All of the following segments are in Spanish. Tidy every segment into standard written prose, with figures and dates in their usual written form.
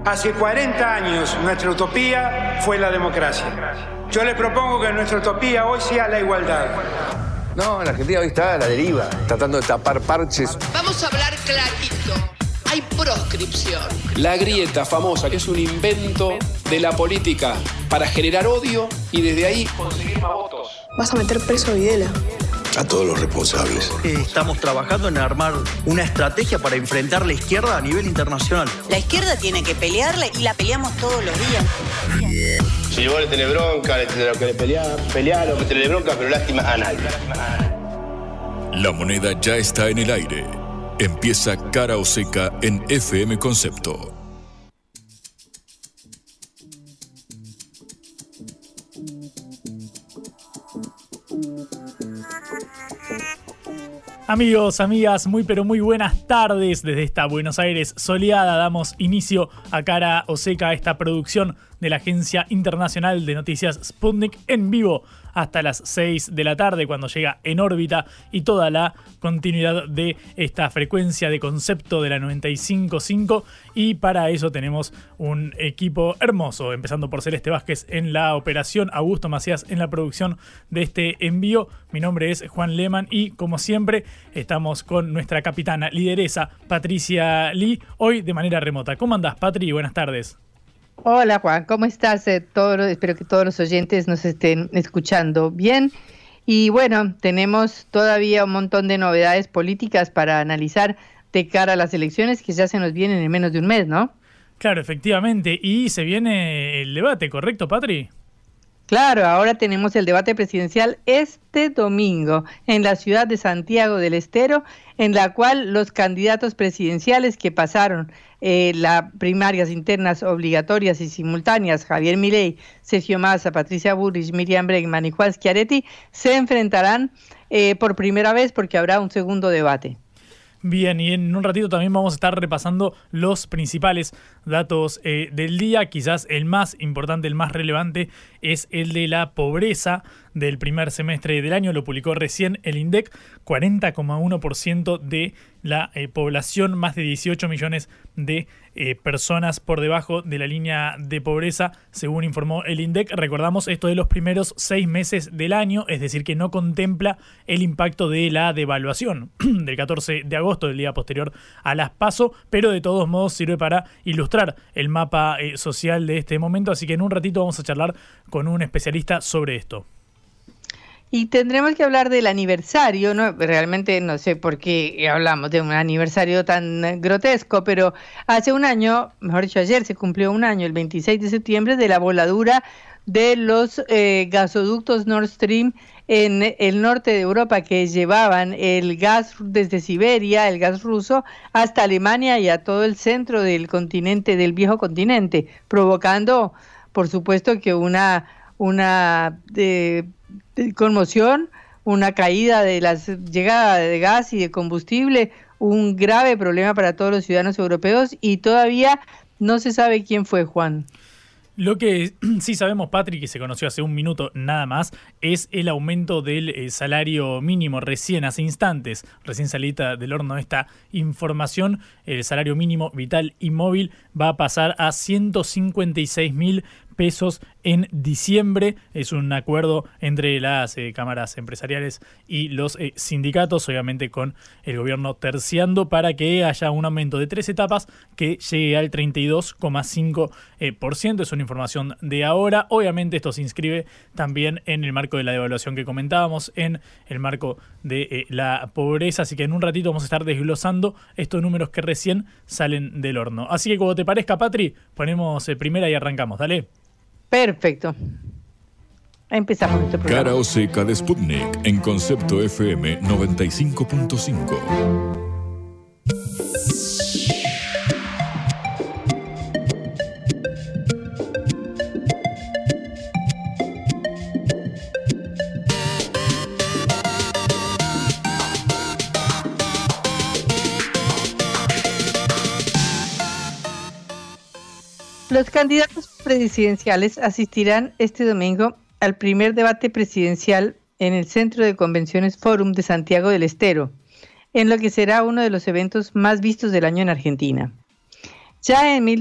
Hace 40 años nuestra utopía fue la democracia. Yo les propongo que nuestra utopía hoy sea la igualdad. No, la Argentina hoy está a la deriva, tratando de tapar parches. Vamos a hablar clarito. Hay proscripción. La grieta famosa, que es un invento de la política para generar odio y desde ahí conseguir más votos. Vas a meter preso a Videla. A todos los responsables. Estamos trabajando en armar una estrategia para enfrentar la izquierda a nivel internacional. La izquierda tiene que pelearla y la peleamos todos los días. Si vos le tenés bronca, le tenés que pelear o que tenés bronca, pero lástima a nadie. La moneda ya está en el aire. Empieza Cara o Seca en FM Concepto. Amigos, amigas, muy pero muy buenas tardes. Desde esta Buenos Aires soleada damos inicio a Cara o Seca, esta producción de la Agencia Internacional de Noticias Sputnik en vivo hasta las 6 de la tarde, cuando llega En órbita y toda la continuidad de esta frecuencia de concepto de la 95.5. Y para eso tenemos un equipo hermoso, empezando por Celeste Vázquez en la operación, Augusto Macías en la producción de este envío. Mi nombre es Juan Lehmann y, como siempre, estamos con nuestra capitana lideresa, Patricia Lee, hoy de manera remota. ¿Cómo andás, Patri? Buenas tardes. Hola, Juan, ¿cómo estás? Espero que todos los oyentes nos estén escuchando bien. Y bueno, tenemos todavía un montón de novedades políticas para analizar de cara a las elecciones que ya se nos vienen en menos de un mes, ¿no? Claro, efectivamente. Y se viene el debate, ¿correcto, Patri? Claro, ahora tenemos el debate presidencial este domingo en la ciudad de Santiago del Estero, en la cual los candidatos presidenciales que pasaron las primarias internas obligatorias y simultáneas, Javier Milei, Sergio Massa, Patricia Bullrich, Miriam Bregman y Juan Schiaretti, se enfrentarán por primera vez porque habrá un segundo debate. Bien, y en un ratito también vamos a estar repasando los principales datos del día. Quizás el más importante, el más relevante, es el de la pobreza del primer semestre del año. Lo publicó recién el INDEC. 40,1% de la población, más de 18 millones de personas por debajo de la línea de pobreza, según informó el INDEC. Recordamos, esto de los primeros 6 meses del año, es decir, que no contempla el impacto de la devaluación del 14 de agosto, del día posterior a las PASO, pero de todos modos sirve para ilustrar el mapa social de este momento, así que en un ratito vamos a charlar con un especialista sobre esto. Y tendremos que hablar del aniversario, ¿no? Realmente no sé por qué hablamos de un aniversario tan grotesco, pero hace un año, mejor dicho ayer, se cumplió un año, el 26 de septiembre, de la voladura de los gasoductos Nord Stream en el norte de Europa, que llevaban el gas desde Siberia, el gas ruso, hasta Alemania y a todo el centro del continente, del viejo continente, provocando, por supuesto, que una conmoción, una caída de las llegadas de gas y de combustible, un grave problema para todos los ciudadanos europeos, y todavía no se sabe quién fue, Juan. Lo que sí sabemos, Patrick, que se conoció hace un minuto nada más, es el aumento del salario mínimo. Hace instantes, recién salida del horno esta información, el salario mínimo vital y móvil va a pasar a 156.000 pesos en diciembre. Es un acuerdo entre las cámaras empresariales y los sindicatos, obviamente con el gobierno terciando, para que haya un aumento de 3 etapas que llegue al 32,5%. Es una información de ahora. Obviamente esto se inscribe también en el marco de la devaluación que comentábamos, en el marco de la pobreza, así que en un ratito vamos a estar desglosando estos números que recién salen del horno. Así que, como te parezca, Patri, ponemos primera y arrancamos. Dale. Perfecto. Empezamos este programa. Cara o Seca de Sputnik en Concepto FM 95.5. Los candidatos presidenciales asistirán este domingo al primer debate presidencial en el Centro de Convenciones Fórum de Santiago del Estero, en lo que será uno de los eventos más vistos del año en Argentina. Ya en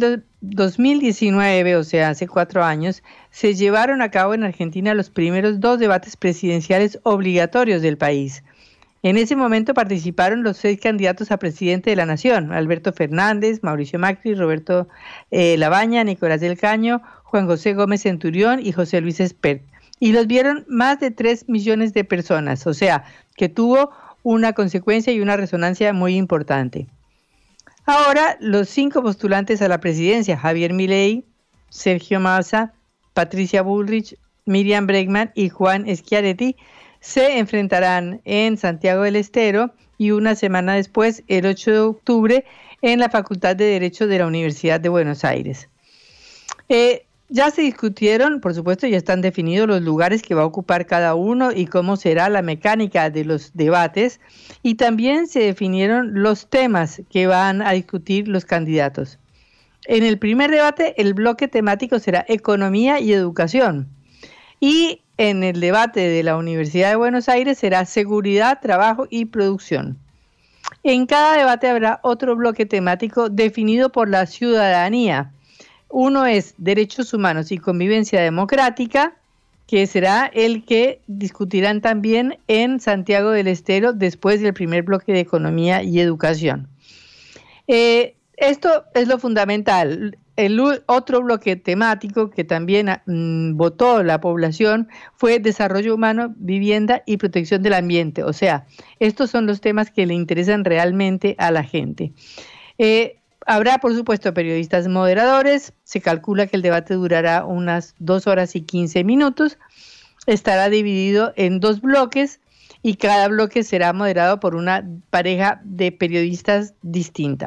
2019, o sea, hace 4 años, se llevaron a cabo en Argentina los primeros 2 debates presidenciales obligatorios del país. En ese momento participaron los 6 candidatos a presidente de la Nación: Alberto Fernández, Mauricio Macri, Roberto Labaña, Nicolás del Caño, Juan José Gómez Centurión y José Luis Espert. Y los vieron más de 3 millones de personas, o sea, que tuvo una consecuencia y una resonancia muy importante. Ahora, los 5 postulantes a la presidencia, Javier Milei, Sergio Massa, Patricia Bullrich, Miriam Bregman y Juan Schiaretti, se enfrentarán en Santiago del Estero y una semana después, el 8 de octubre, en la Facultad de Derecho de la Universidad de Buenos Aires. Ya se discutieron, por supuesto, ya están definidos los lugares que va a ocupar cada uno y cómo será la mecánica de los debates, y también se definieron los temas que van a discutir los candidatos. En el primer debate, el bloque temático será economía y educación, y en el debate de la Universidad de Buenos Aires será seguridad, trabajo y producción. En cada debate habrá otro bloque temático definido por la ciudadanía. Uno es derechos humanos y convivencia democrática, que será el que discutirán también en Santiago del Estero después del primer bloque de economía y educación. Esto es lo fundamental. El otro bloque temático que también votó la población fue desarrollo humano, vivienda y protección del ambiente. O sea, estos son los temas que le interesan realmente a la gente. Habrá, por supuesto, periodistas moderadores. Se calcula que el debate durará unas 2 horas y 15 minutos. Estará dividido en 2 bloques y cada bloque será moderado por una pareja de periodistas distinta.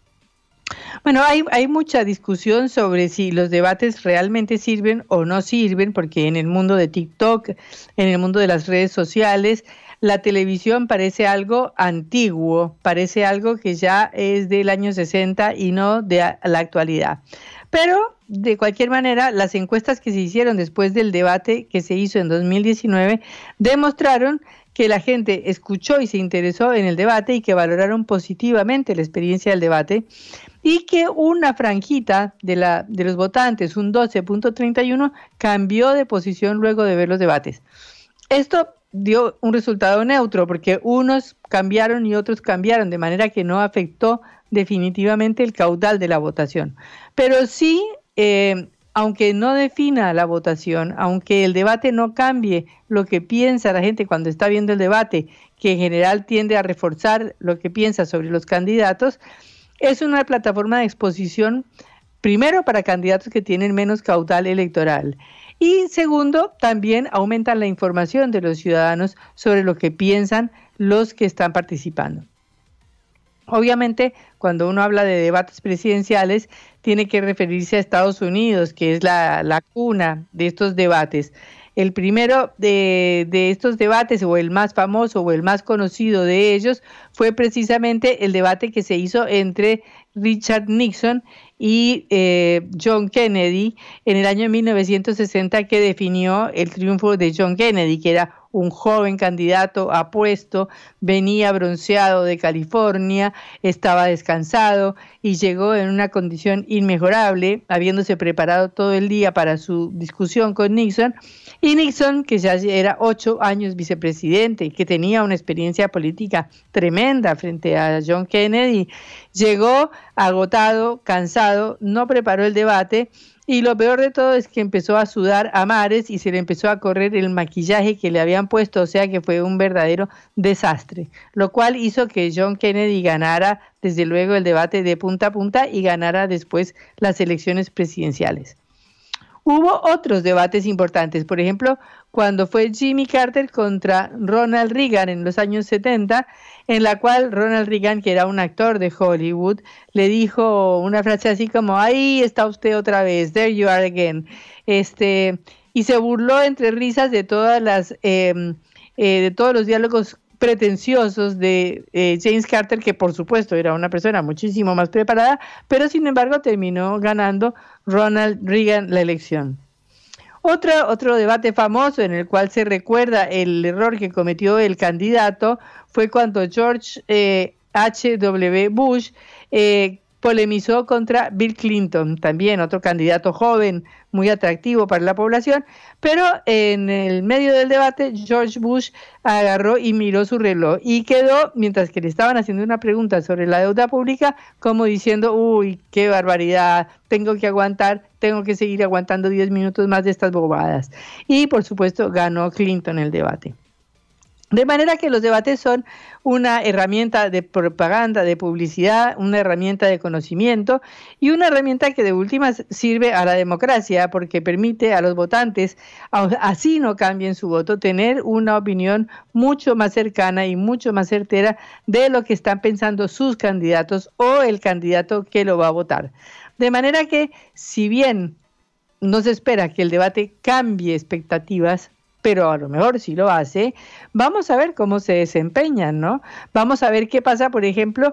Bueno, hay mucha discusión sobre si los debates realmente sirven o no sirven, porque en el mundo de TikTok, en el mundo de las redes sociales, la televisión parece algo antiguo, parece algo que ya es del año 60 y no de la actualidad. Pero, de cualquier manera, las encuestas que se hicieron después del debate que se hizo en 2019 demostraron que la gente escuchó y se interesó en el debate y que valoraron positivamente la experiencia del debate, y que una franjita de los votantes, un 12.31, cambió de posición luego de ver los debates. Esto dio un resultado neutro, porque unos cambiaron y otros cambiaron, de manera que no afectó definitivamente el caudal de la votación. Pero sí, aunque no defina la votación, aunque el debate no cambie lo que piensa la gente cuando está viendo el debate, que en general tiende a reforzar lo que piensa sobre los candidatos, es una plataforma de exposición, primero, para candidatos que tienen menos caudal electoral, y segundo, también aumentan la información de los ciudadanos sobre lo que piensan los que están participando. Obviamente, cuando uno habla de debates presidenciales, tiene que referirse a Estados Unidos, que es la cuna de estos debates. El primero de estos debates, o el más famoso o el más conocido de ellos, fue precisamente el debate que se hizo entre Richard Nixon y John Kennedy en el año 1960, que definió el triunfo de John Kennedy, que era un joven candidato apuesto, venía bronceado de California, estaba descansado y llegó en una condición inmejorable, habiéndose preparado todo el día para su discusión con Nixon. Y Nixon, que ya era 8 años vicepresidente, que tenía una experiencia política tremenda frente a John Kennedy, llegó agotado, cansado, no preparó el debate, y lo peor de todo es que empezó a sudar a mares y se le empezó a correr el maquillaje que le habían puesto, o sea que fue un verdadero desastre, lo cual hizo que John Kennedy ganara desde luego el debate de punta a punta y ganara después las elecciones presidenciales. Hubo otros debates importantes, por ejemplo, cuando fue Jimmy Carter contra Ronald Reagan en los años 70, en la cual Ronald Reagan, que era un actor de Hollywood, le dijo una frase así como: ahí está usted otra vez, there you are again, y se burló entre risas de todos los diálogos pretenciosos de James Carter, que por supuesto era una persona muchísimo más preparada, pero sin embargo terminó ganando Ronald Reagan la elección. Otro debate famoso en el cual se recuerda el error que cometió el candidato fue cuando George H.W. Bush polemizó contra Bill Clinton, también otro candidato joven, muy atractivo para la población, pero en el medio del debate George Bush agarró y miró su reloj y quedó, mientras que le estaban haciendo una pregunta sobre la deuda pública, como diciendo, uy, qué barbaridad, tengo que seguir aguantando 10 minutos más de estas bobadas. Y por supuesto ganó Clinton el debate. De manera que los debates son una herramienta de propaganda, de publicidad, una herramienta de conocimiento y una herramienta que de últimas sirve a la democracia porque permite a los votantes, así no cambien su voto, tener una opinión mucho más cercana y mucho más certera de lo que están pensando sus candidatos o el candidato que lo va a votar. De manera que, si bien no se espera que el debate cambie expectativas, pero a lo mejor si lo hace, vamos a ver cómo se desempeñan, ¿no? Vamos a ver qué pasa, por ejemplo,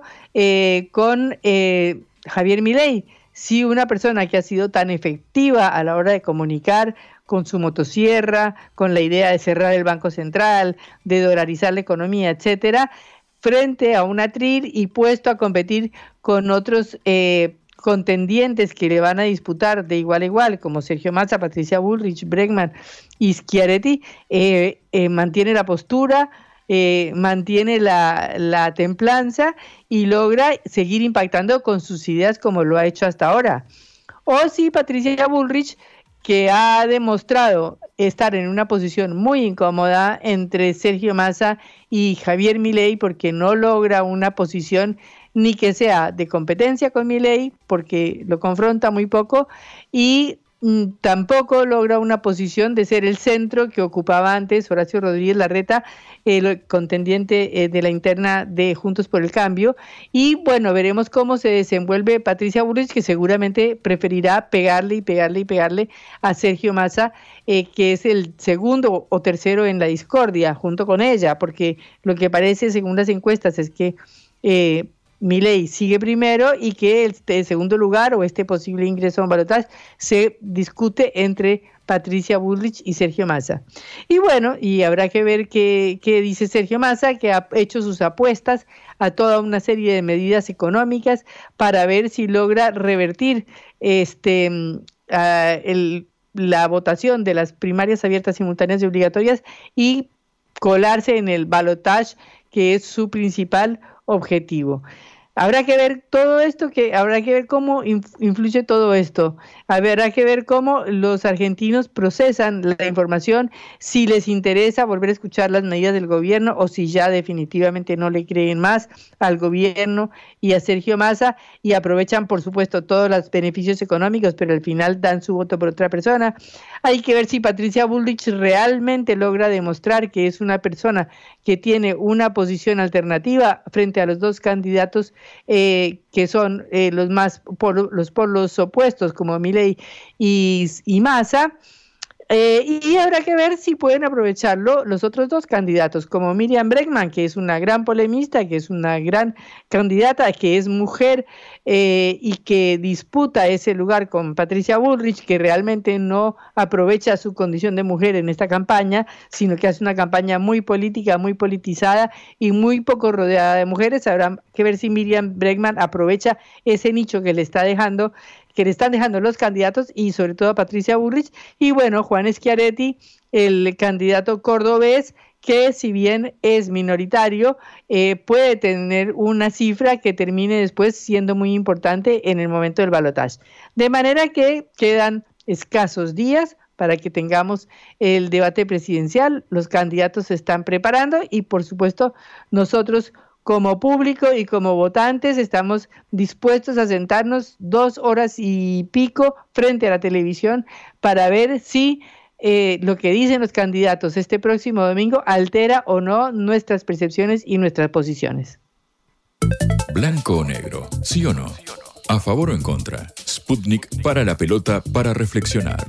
con Javier Milei. Si una persona que ha sido tan efectiva a la hora de comunicar con su motosierra, con la idea de cerrar el Banco Central, de dolarizar la economía, etcétera, frente a un atril y puesto a competir con otros contendientes que le van a disputar de igual a igual, como Sergio Massa, Patricia Bullrich, Bregman y Schiaretti, mantiene la postura, mantiene la templanza y logra seguir impactando con sus ideas como lo ha hecho hasta ahora. O si Patricia Bullrich, que ha demostrado estar en una posición muy incómoda entre Sergio Massa y Javier Milei, porque no logra una posición ni que sea de competencia con Milei, porque lo confronta muy poco, y tampoco logra una posición de ser el centro que ocupaba antes Horacio Rodríguez Larreta, el contendiente de la interna de Juntos por el Cambio. Y bueno, veremos cómo se desenvuelve Patricia Bullrich, que seguramente preferirá pegarle a Sergio Massa, que es el segundo o tercero en la discordia junto con ella, porque lo que parece según las encuestas es que Milei sigue primero y que el segundo lugar o este posible ingreso en balotaje se discute entre Patricia Bullrich y Sergio Massa. Y bueno, y habrá que ver qué dice Sergio Massa, que ha hecho sus apuestas a toda una serie de medidas económicas para ver si logra revertir la votación de las primarias abiertas, simultáneas y obligatorias y colarse en el balotaje, que es su principal objetivo. Habrá que ver todo esto, habrá que ver cómo influye todo esto. Habrá que ver cómo los argentinos procesan la información, si les interesa volver a escuchar las medidas del gobierno o si ya definitivamente no le creen más al gobierno y a Sergio Massa y aprovechan, por supuesto, todos los beneficios económicos, pero al final dan su voto por otra persona. Hay que ver si Patricia Bullrich realmente logra demostrar que es una persona que tiene una posición alternativa frente a los dos candidatos que son los polos opuestos como Milei y Massa, y habrá que ver si pueden aprovecharlo los otros dos candidatos como Miriam Bregman, que es una gran polemista, que es una gran candidata, que es mujer y que disputa ese lugar con Patricia Bullrich, que realmente no aprovecha su condición de mujer en esta campaña, sino que hace una campaña muy política, muy politizada y muy poco rodeada de mujeres. Habrá que ver si Miriam Bregman aprovecha ese nicho que le están dejando los candidatos y sobre todo a Patricia Bullrich. Y bueno, Juan Schiaretti, el candidato cordobés, que si bien es minoritario, puede tener una cifra que termine después siendo muy importante en el momento del balotaje. De manera que quedan escasos días para que tengamos el debate presidencial. Los candidatos se están preparando y por supuesto nosotros como público y como votantes estamos dispuestos a sentarnos 2 horas y pico frente a la televisión para ver si lo que dicen los candidatos este próximo domingo altera o no nuestras percepciones y nuestras posiciones. Blanco o negro, ¿sí o no? ¿A favor o en contra? Sputnik para la pelota para reflexionar.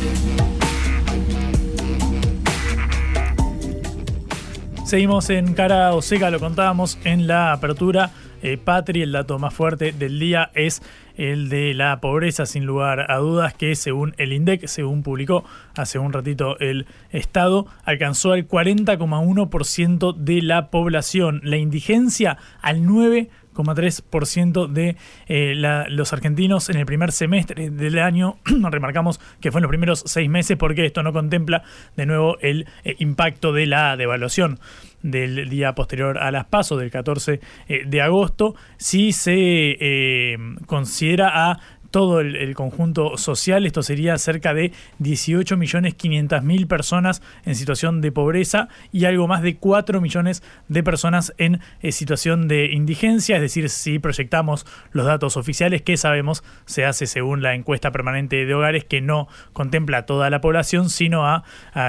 Seguimos en Cara o Seca, lo contábamos en la apertura. Patri, el dato más fuerte del día es el de la pobreza, sin lugar a dudas, que según el INDEC, según publicó hace un ratito el Estado, alcanzó al 40,1% de la población. La indigencia al 9,5%. 6,3% de los argentinos en el primer semestre del año. Remarcamos que fue en los primeros 6 meses porque esto no contempla de nuevo el impacto de la devaluación del día posterior a las PASO, del 14 de agosto. Si se considera a todo el conjunto social, esto sería cerca de 18.500.000 personas en situación de pobreza y algo más de 4 millones de personas en situación de indigencia. Es decir, si proyectamos los datos oficiales, que sabemos se hace según la encuesta permanente de hogares, que no contempla a toda la población, sino a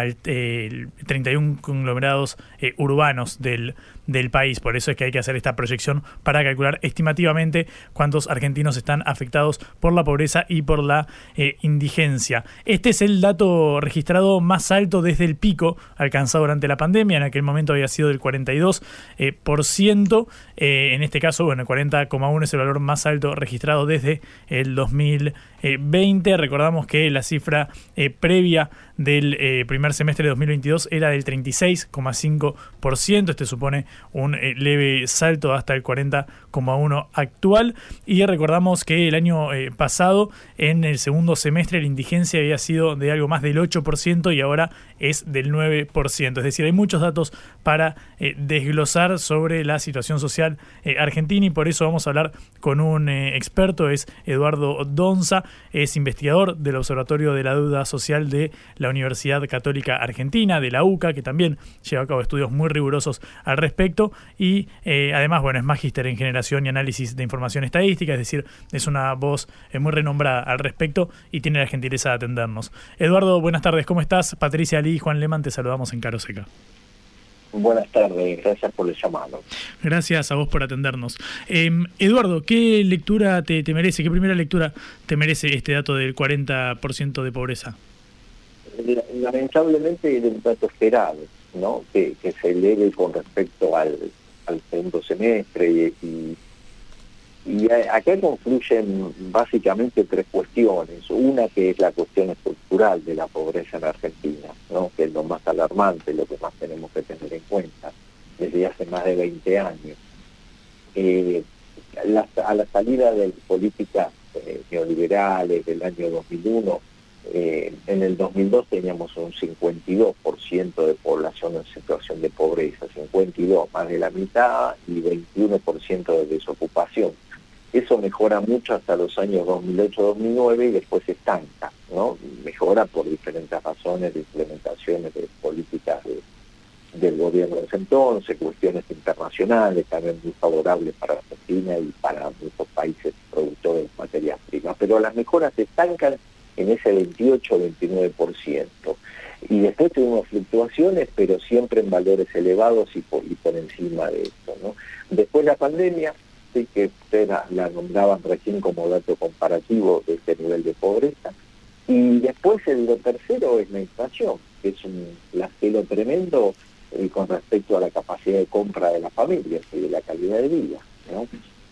31 conglomerados urbanos del país. Por eso es que hay que hacer esta proyección para calcular estimativamente cuántos argentinos están afectados por la pobreza y por la indigencia. Este es el dato registrado más alto desde el pico alcanzado durante la pandemia. En aquel momento había sido del 42%. En este caso, bueno, el 40,1 es el valor más alto registrado desde el 2020. Recordamos que la cifra previa del primer semestre de 2022 era del 36,5%. Este supone un leve salto hasta el 40,1 actual. Y recordamos que el año pasado, en el segundo semestre, la indigencia había sido de algo más del 8% y ahora es del 9%. Es decir, hay muchos datos para desglosar sobre la situación social argentina, y por eso vamos a hablar con un experto. Es Eduardo Donza, es investigador del Observatorio de la Deuda Social de la Universidad Católica Argentina, de la UCA, que también lleva a cabo estudios muy rigurosos al respecto, y además, bueno, es magíster en generación y análisis de información estadística, es decir, es una voz muy renombrada al respecto y tiene la gentileza de atendernos. Eduardo, buenas tardes, ¿cómo estás? Patricia Lee y Juan Lehmann, te saludamos en Caro Seca. Buenas tardes, gracias por el llamado. Gracias a vos por atendernos. Eduardo, ¿qué lectura te merece, qué primera lectura te merece este dato del 40% de pobreza? Lamentablemente era un dato esperado, ¿no? Que se eleve con respecto al segundo semestre y acá confluyen básicamente 3 cuestiones. Una, que es la cuestión estructural de la pobreza en Argentina, ¿no? Que es lo más alarmante, lo que más tenemos que tener en cuenta desde hace más de 20 años. A la salida de las políticas neoliberales del año 2001, en el 2002 teníamos un 52% de población en situación de pobreza, 52, más de la mitad, y 21% de desocupación. Eso mejora mucho hasta los años 2008-2009 y después se estanca, ¿no? Mejora por diferentes razones de implementaciones de políticas del gobierno de ese entonces, cuestiones internacionales también muy favorables para Argentina y para muchos países productores de materias primas. Pero las mejoras se estancan en ese 28-29%. Y después tuvimos fluctuaciones, pero siempre en valores elevados y por encima de eso, ¿no? Después la pandemia, sí, que ustedes la nombraban recién como dato comparativo de este nivel de pobreza. Y después lo tercero es la inflación, que es un flagelo tremendo con respecto a la capacidad de compra de las familias y de la calidad de vida, ¿no?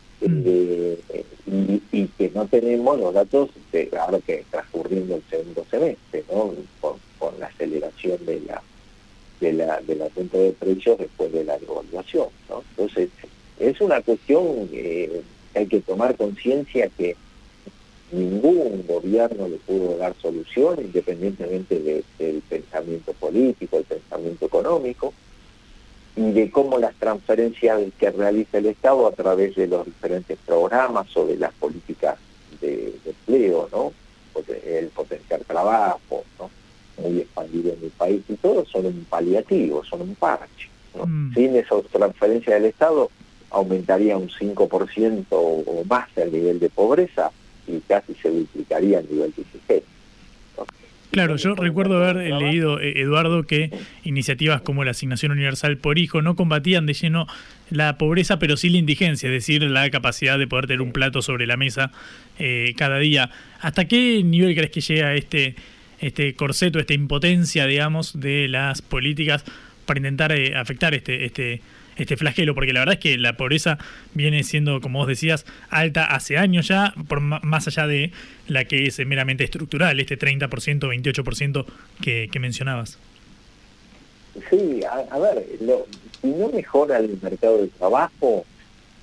Y que no tenemos los datos ahora que transcurriendo el segundo semestre, ¿no? Con la aceleración de la venta de precios después de la devaluación, ¿no? Entonces es una cuestión que hay que tomar conciencia que ningún gobierno le pudo dar solución, independientemente del pensamiento político, el pensamiento económico, y de cómo las transferencias que realiza el Estado a través de los diferentes programas o de las políticas de empleo, ¿no? El potenciar trabajo, ¿no? Muy expandido en el país, y todo son un paliativo, son un parche, ¿no? Sin esas transferencias del Estado aumentaría un 5% o más el nivel de pobreza y casi se duplicaría el nivel de indigencia, ¿no? Claro, yo recuerdo haber leído, Eduardo, que iniciativas como la asignación universal por hijo no combatían de lleno la pobreza, pero sí la indigencia, es decir, la capacidad de poder tener un plato sobre la mesa cada día. ¿Hasta qué nivel crees que llega este corseto, esta impotencia, digamos, de las políticas para intentar afectar este flagelo? Porque la verdad es que la pobreza viene siendo, como vos decías, alta hace años ya, por más allá de la que es meramente estructural, este 30%, 28% que mencionabas. Sí, a ver, si no mejora el mercado de trabajo,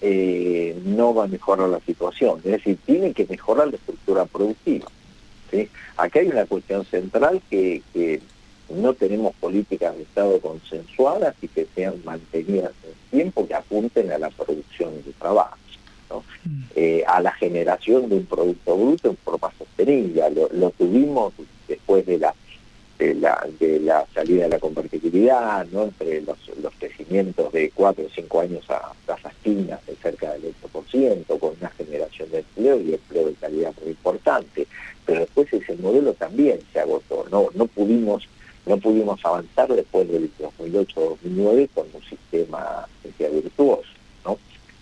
no va a mejorar la situación. Es decir, tiene que mejorar la estructura productiva, ¿sí? Acá hay una cuestión central que no tenemos políticas de Estado consensuadas y que sean mantenidas en tiempo, que apunten a la producción de trabajo, ¿no? A la generación de un producto bruto en forma sostenible. Lo tuvimos después de la salida de la convertibilidad, ¿no? Entre los crecimientos de 4 o 5 años a tasas chinas de cerca del 8%, con una generación de empleo y empleo de calidad muy importante. Pero después ese modelo también se agotó. No pudimos avanzar después del 2008-2009 con un sistema que sea virtuoso, ¿no?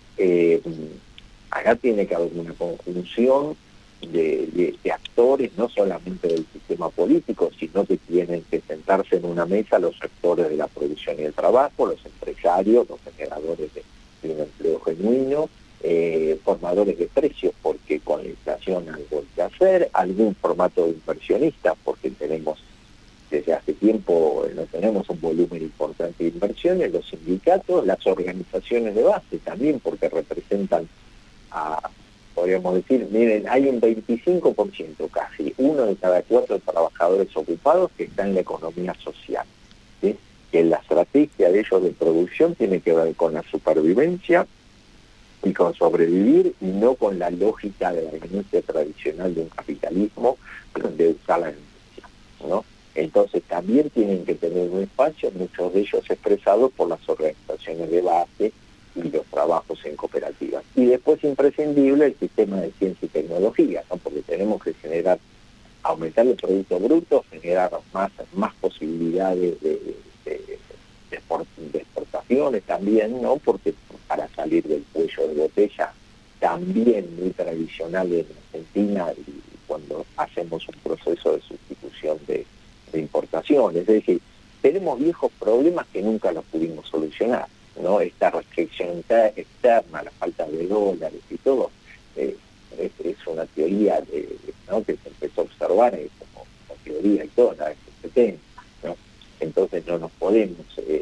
Acá tiene que haber una conjunción de actores, no solamente del sistema político, sino que tienen que sentarse en una mesa los sectores de la producción y el trabajo, los empresarios, los generadores de un empleo genuino, formadores de precios, porque con la inflación algo hay que hacer, algún formato de inversionistas, porque desde hace tiempo no tenemos un volumen importante de inversiones, los sindicatos, las organizaciones de base también, porque representan podríamos decir, miren, hay un 25%, casi, 1 de cada 4 trabajadores ocupados que está en la economía social, ¿sí? Que la estrategia de ellos de producción tiene que ver con la supervivencia y con sobrevivir, y no con la lógica de la ganancia tradicional de un capitalismo donde usa la ganancia, ¿no? Entonces también tienen que tener un espacio, muchos de ellos expresados por las organizaciones de base y los trabajos en cooperativas. Y después imprescindible el sistema de ciencia y tecnología, ¿no? Porque tenemos que aumentar el producto bruto, generar más posibilidades de exportaciones también, ¿no? Porque para salir del cuello de botella, también muy tradicional en Argentina, y cuando hacemos un proceso de sustitución de importaciones, es decir, tenemos viejos problemas que nunca los pudimos solucionar, ¿no? Esta restricción externa, la falta de dólares y todo, es una teoría ¿no? que se empezó a observar como teoría y toda la década de 70, ¿no? Entonces no nos podemos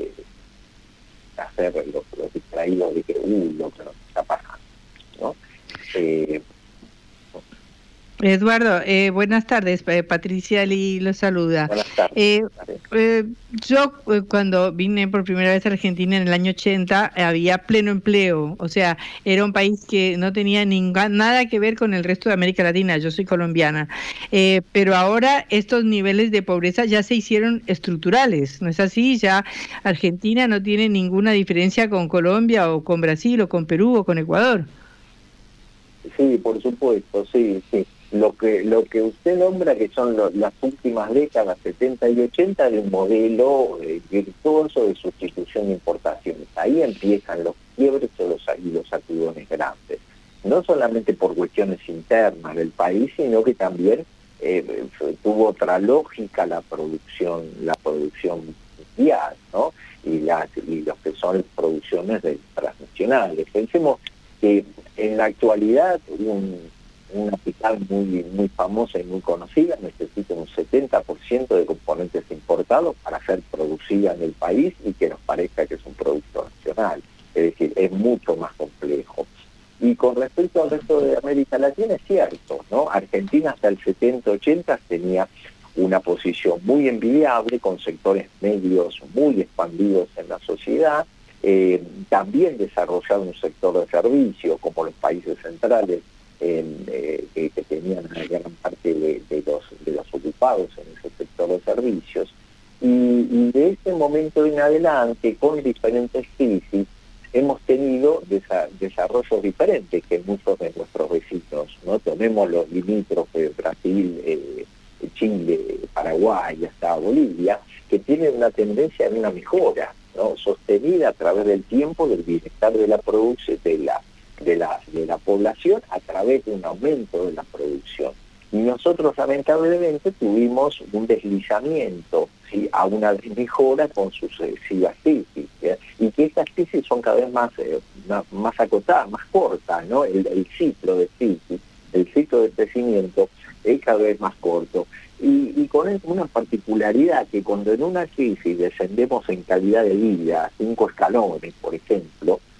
hacer los distraídos de que lo que nos está pasando, ¿no? Eduardo, buenas tardes. Patricia Lee los saluda. Buenas tardes. Yo cuando vine por primera vez a Argentina en el año 80 había pleno empleo, o sea, era un país que no tenía nada que ver con el resto de América Latina. Yo soy colombiana, pero ahora estos niveles de pobreza ya se hicieron estructurales, ¿no es así? Ya Argentina no tiene ninguna diferencia con Colombia o con Brasil o con Perú o con Ecuador. Sí, por supuesto, sí. Lo que usted nombra, que son las últimas décadas, 70 y 80, de un modelo virtuoso de sustitución de importaciones. Ahí empiezan los quiebres y los sacudones grandes. No solamente por cuestiones internas del país, sino que también tuvo otra lógica la producción mundial, ¿no? Y los que son producciones transnacionales. Pensemos que en la actualidad una picar muy famosa y muy conocida necesita un 70% de componentes importados para ser producida en el país y que nos parezca que es un producto nacional. Es decir, es mucho más complejo. Y con respecto al resto de América Latina, es cierto, ¿no? Argentina hasta el 70-80 tenía una posición muy envidiable, con sectores medios muy expandidos en la sociedad, también desarrollado un sector de servicios, como los países centrales, que tenían una gran parte de los ocupados en ese sector de servicios, y de ese momento en adelante, con diferentes crisis, hemos tenido desarrollos diferentes que muchos de nuestros vecinos, ¿no? Tomemos los limítrofes, Brasil, Chile, Paraguay, hasta Bolivia, que tienen una tendencia de una mejora, ¿no? Sostenida a través del tiempo del bienestar de la producción, de la población, a través de un aumento de la producción. Y nosotros lamentablemente tuvimos un deslizamiento, ¿sí?, a una mejora con sucesivas crisis, ¿sí? Y que estas crisis son cada vez más acotadas, más cortas, ¿no? El ciclo de crisis, el ciclo de crecimiento es cada vez más corto. Y con una particularidad, que cuando en una crisis descendemos en calidad de vida 5 escalones, por ejemplo,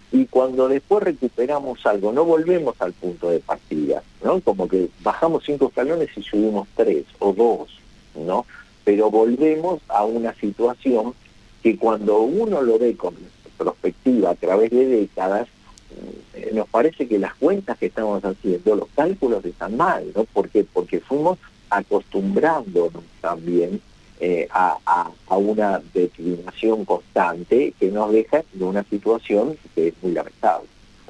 y cuando después recuperamos algo, no volvemos al punto de partida, ¿no? Como que bajamos 5 escalones y subimos 3 o 2, ¿no? Pero volvemos a una situación que cuando uno lo ve con perspectiva a través de décadas, nos parece que las cuentas que estamos haciendo, los cálculos están mal, ¿no? ¿Por qué? Porque fuimos acostumbrándonos también a una declinación constante que nos deja en una situación que es muy lamentable.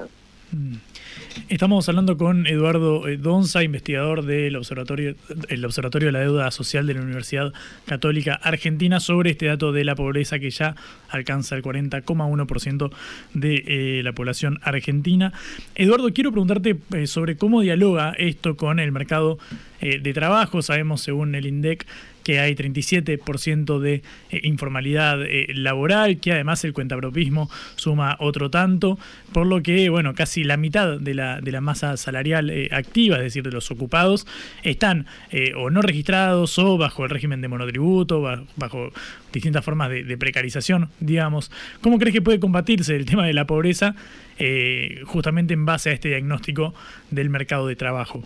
Estamos hablando con Eduardo Donza, investigador del Observatorio de la Deuda Social de la Universidad Católica Argentina, sobre este dato de la pobreza que ya alcanza el 40,1% de la población argentina. Eduardo, quiero preguntarte sobre cómo dialoga esto con el mercado de trabajo. Sabemos, según el INDEC, que hay 37% de informalidad laboral, que además el cuentapropismo suma otro tanto, por lo que, bueno, casi la mitad de la masa salarial activa, es decir, de los ocupados, están o no registrados o bajo el régimen de monotributo, bajo distintas formas de precarización, digamos. ¿Cómo crees que puede combatirse el tema de la pobreza justamente en base a este diagnóstico del mercado de trabajo?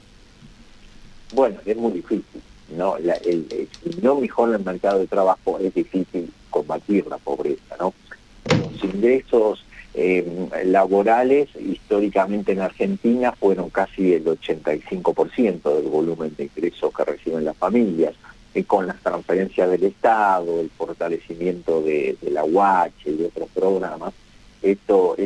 Bueno, es muy difícil. No, si no mejora el mercado de trabajo, es difícil combatir la pobreza, ¿no? Los ingresos laborales históricamente en Argentina fueron casi el 85% del volumen de ingresos que reciben las familias, con las transferencias del Estado, el fortalecimiento de la UAH y de otros programas. Esto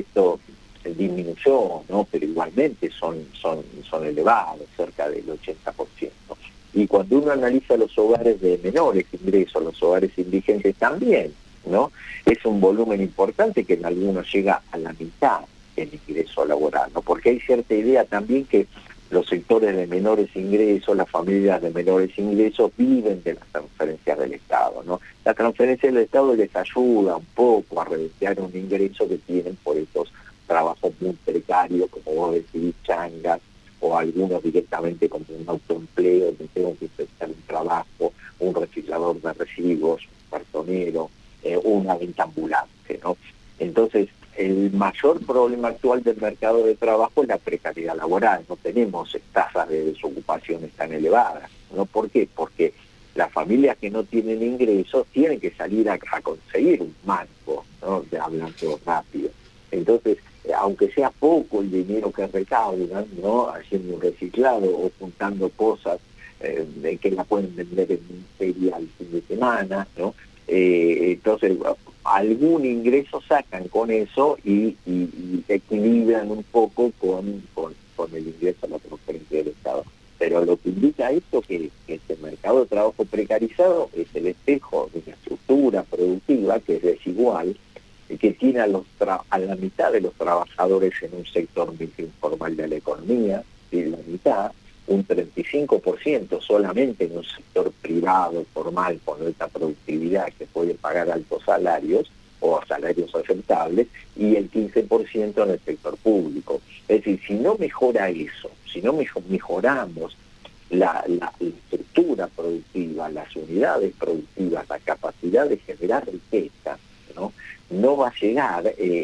disminuyó, ¿no? Pero igualmente son elevados, cerca del 80%. Y cuando uno analiza los hogares de menores ingresos, los hogares indigentes también, ¿no? Es un volumen importante que en algunos llega a la mitad del ingreso laboral, ¿no? Porque hay cierta idea también que los sectores de menores ingresos, las familias de menores ingresos viven de las transferencias del Estado, ¿no? La transferencia del Estado les ayuda un poco a redondear un ingreso que tienen por estos trabajos muy precarios, como vos decís, changas, o algunos directamente como un autoempleo, donde tengo que prestar un trabajo, un reciclador de residuos, un cartonero, una venta ambulante, ¿no? Entonces, el mayor problema actual del mercado de trabajo es la precariedad laboral. No tenemos tasas de desocupación tan elevadas, ¿no? ¿Por qué? Porque las familias que no tienen ingresos tienen que salir a conseguir un mango, ¿no? Hablando rápido. Entonces, aunque sea poco el dinero que recaudan, ¿no? Haciendo un reciclado o juntando cosas que la pueden vender en un feria al fin de semana, ¿no? Entonces, algún ingreso sacan con eso y equilibran un poco con el ingreso a la transferencia del Estado. Pero lo que indica esto que este mercado de trabajo precarizado es el espejo de una estructura productiva que es desigual, que tiene a la mitad de los trabajadores en un sector informal de la economía, y la mitad, un 35% solamente en un sector privado, formal, con alta productividad, que puede pagar altos salarios o salarios aceptables, y el 15% en el sector público. Es decir, si no mejora eso, si no mejoramos la estructura productiva, las unidades productivas, la capacidad de generar riqueza, no va a llegar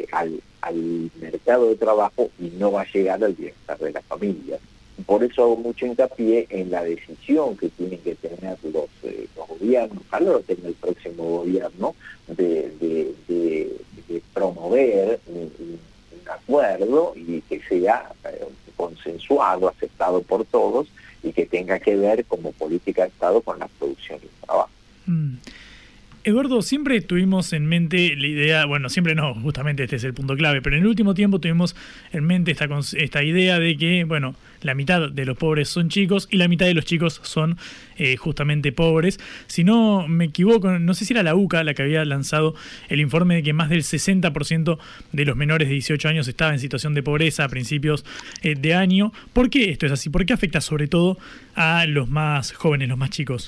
al mercado de trabajo y no va a llegar al bienestar de las familias. Por eso hago mucho hincapié en la decisión que tienen que tener los gobiernos, ojalá lo tenga el próximo gobierno, de promover un acuerdo y que sea consensuado, aceptado por todos y que tenga que ver como política de Estado con la producción y el trabajo. Eduardo, siempre tuvimos en mente la idea, bueno, siempre no, justamente este es el punto clave, pero en el último tiempo tuvimos en mente esta idea de que, bueno, la mitad de los pobres son chicos y la mitad de los chicos son justamente pobres. Si no me equivoco, no sé si era la UCA la que había lanzado el informe de que más del 60% de los menores de 18 años estaba en situación de pobreza a principios de año. ¿Por qué esto es así? ¿Por qué afecta sobre todo a los más jóvenes, los más chicos?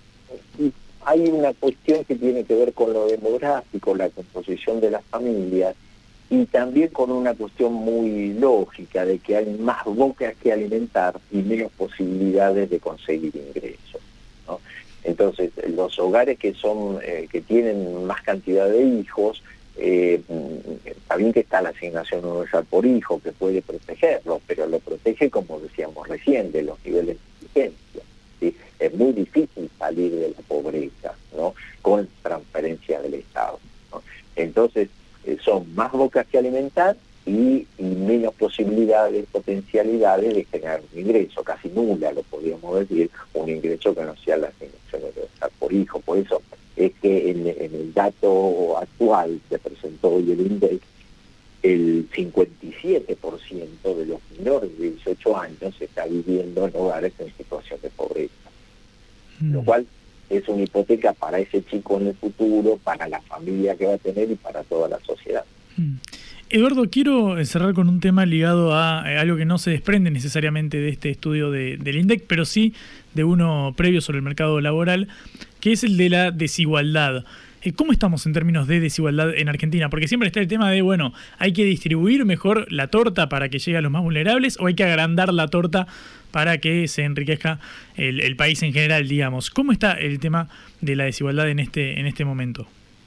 Hay una cuestión que tiene que ver con lo demográfico, la composición de las familias, y también con una cuestión muy lógica de que hay más bocas que alimentar y menos posibilidades de conseguir ingresos, ¿no? Entonces, los hogares que tienen más cantidad de hijos Está bien que está la asignación universal por hijo, que puede protegerlo, pero lo protege, como decíamos recién, de los niveles de exigencia, ¿sí? Es muy difícil salir de la pobreza, ¿no?, con transferencias del Estado, ¿no? Entonces, son más bocas que alimentar y menos posibilidades, potencialidades de generar un ingreso, casi nula, lo podríamos decir, un ingreso que no sea la asignación universal por hijo. Por eso es que en el dato actual que presentó hoy el INDEC, el 57% de los menores de 18 años está viviendo en hogares en situación de pobreza, lo cual es una hipoteca para ese chico en el futuro, para la familia que va a tener y para toda la sociedad. Eduardo, quiero cerrar con un tema ligado a algo que no se desprende necesariamente de este estudio del INDEC, pero sí de uno previo sobre el mercado laboral, que es el de la desigualdad. ¿Cómo estamos en términos de desigualdad en Argentina? Porque siempre está el tema de, bueno, ¿hay que distribuir mejor la torta para que llegue a los más vulnerables o hay que agrandar la torta para que se enriquezca el país en general, digamos? ¿Cómo está el tema de la desigualdad en este momento?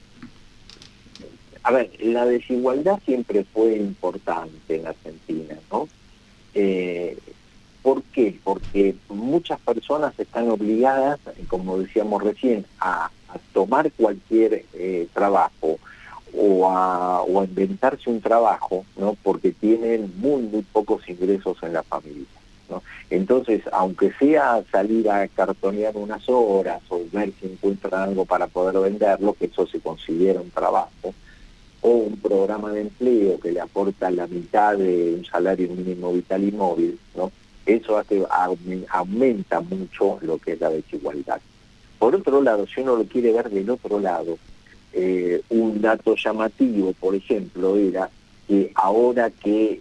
A ver, la desigualdad siempre fue importante en Argentina, ¿no? ¿Por qué? Porque muchas personas están obligadas, como decíamos recién, a tomar cualquier trabajo o a inventarse un trabajo, ¿no?, porque tienen muy pocos ingresos en la familia, ¿no? Entonces, aunque sea salir a cartonear unas horas o ver si encuentran algo para poder venderlo, que eso se considera un trabajo, o un programa de empleo que le aporta la mitad de un salario mínimo vital y móvil, ¿no?, eso aumenta mucho lo que es la desigualdad. Por otro lado, si uno lo quiere ver del otro lado, un dato llamativo, por ejemplo, era que ahora que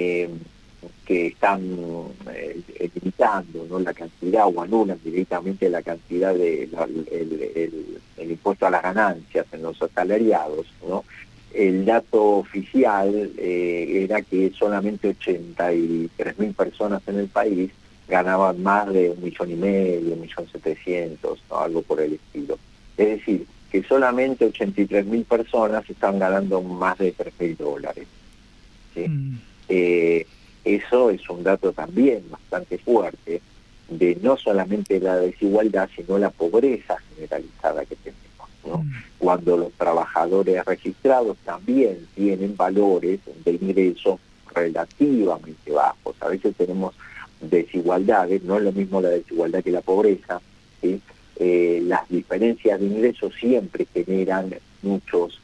están limitando, ¿no?, la cantidad o anulan directamente la cantidad de el impuesto a las ganancias en los asalariados, ¿no?, el dato oficial era que solamente 83.000 personas en el país ganaban más de 1,5 millones, 1.700.000, ¿no?, algo por el estilo. Es decir, que solamente 83.000 personas están ganando más de $3.000, ¿sí? Eso es un dato también bastante fuerte de no solamente la desigualdad, sino la pobreza generalizada que tenemos, ¿no? Cuando los trabajadores registrados también tienen valores de ingresos relativamente bajos. A veces tenemos desigualdades, no es lo mismo la desigualdad que la pobreza, ¿sí? Las diferencias de ingresos siempre generan muchos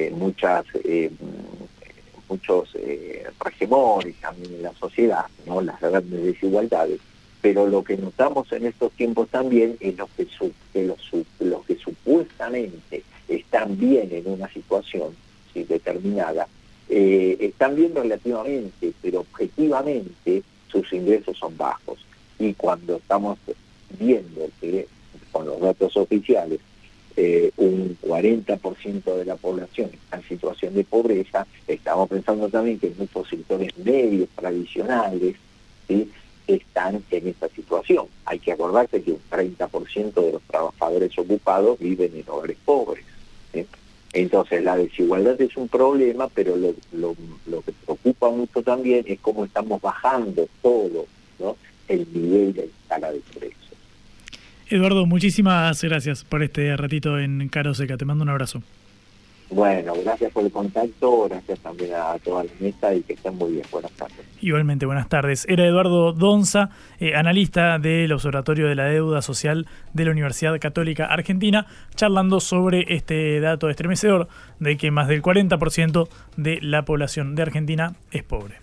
resquemores también en la sociedad, ¿no?, las grandes desigualdades. Pero lo que notamos en estos tiempos también es los que supuestamente están bien en una situación, ¿sí?, determinada, están bien relativamente, pero objetivamente sus ingresos son bajos. Y cuando estamos viendo que con los datos oficiales un 40% de la población está en situación de pobreza, estamos pensando también que muchos sectores medios tradicionales, ¿sí?, están en esta situación. Hay que acordarse que un 30% de los trabajadores ocupados viven en hogares pobres, ¿sí? Entonces la desigualdad es un problema, pero lo que preocupa mucho también es cómo estamos bajando todo, ¿no?, el nivel de escala de precios. Eduardo, muchísimas gracias por este ratito en Cara o Seca. Te mando un abrazo. Bueno, gracias por el contacto, gracias también a toda la mesa y que estén muy bien. Buenas tardes. Igualmente, buenas tardes. Era Eduardo Donza, analista del Observatorio de la Deuda Social de la Universidad Católica Argentina, charlando sobre este dato estremecedor de que más del 40% de la población de Argentina es pobre.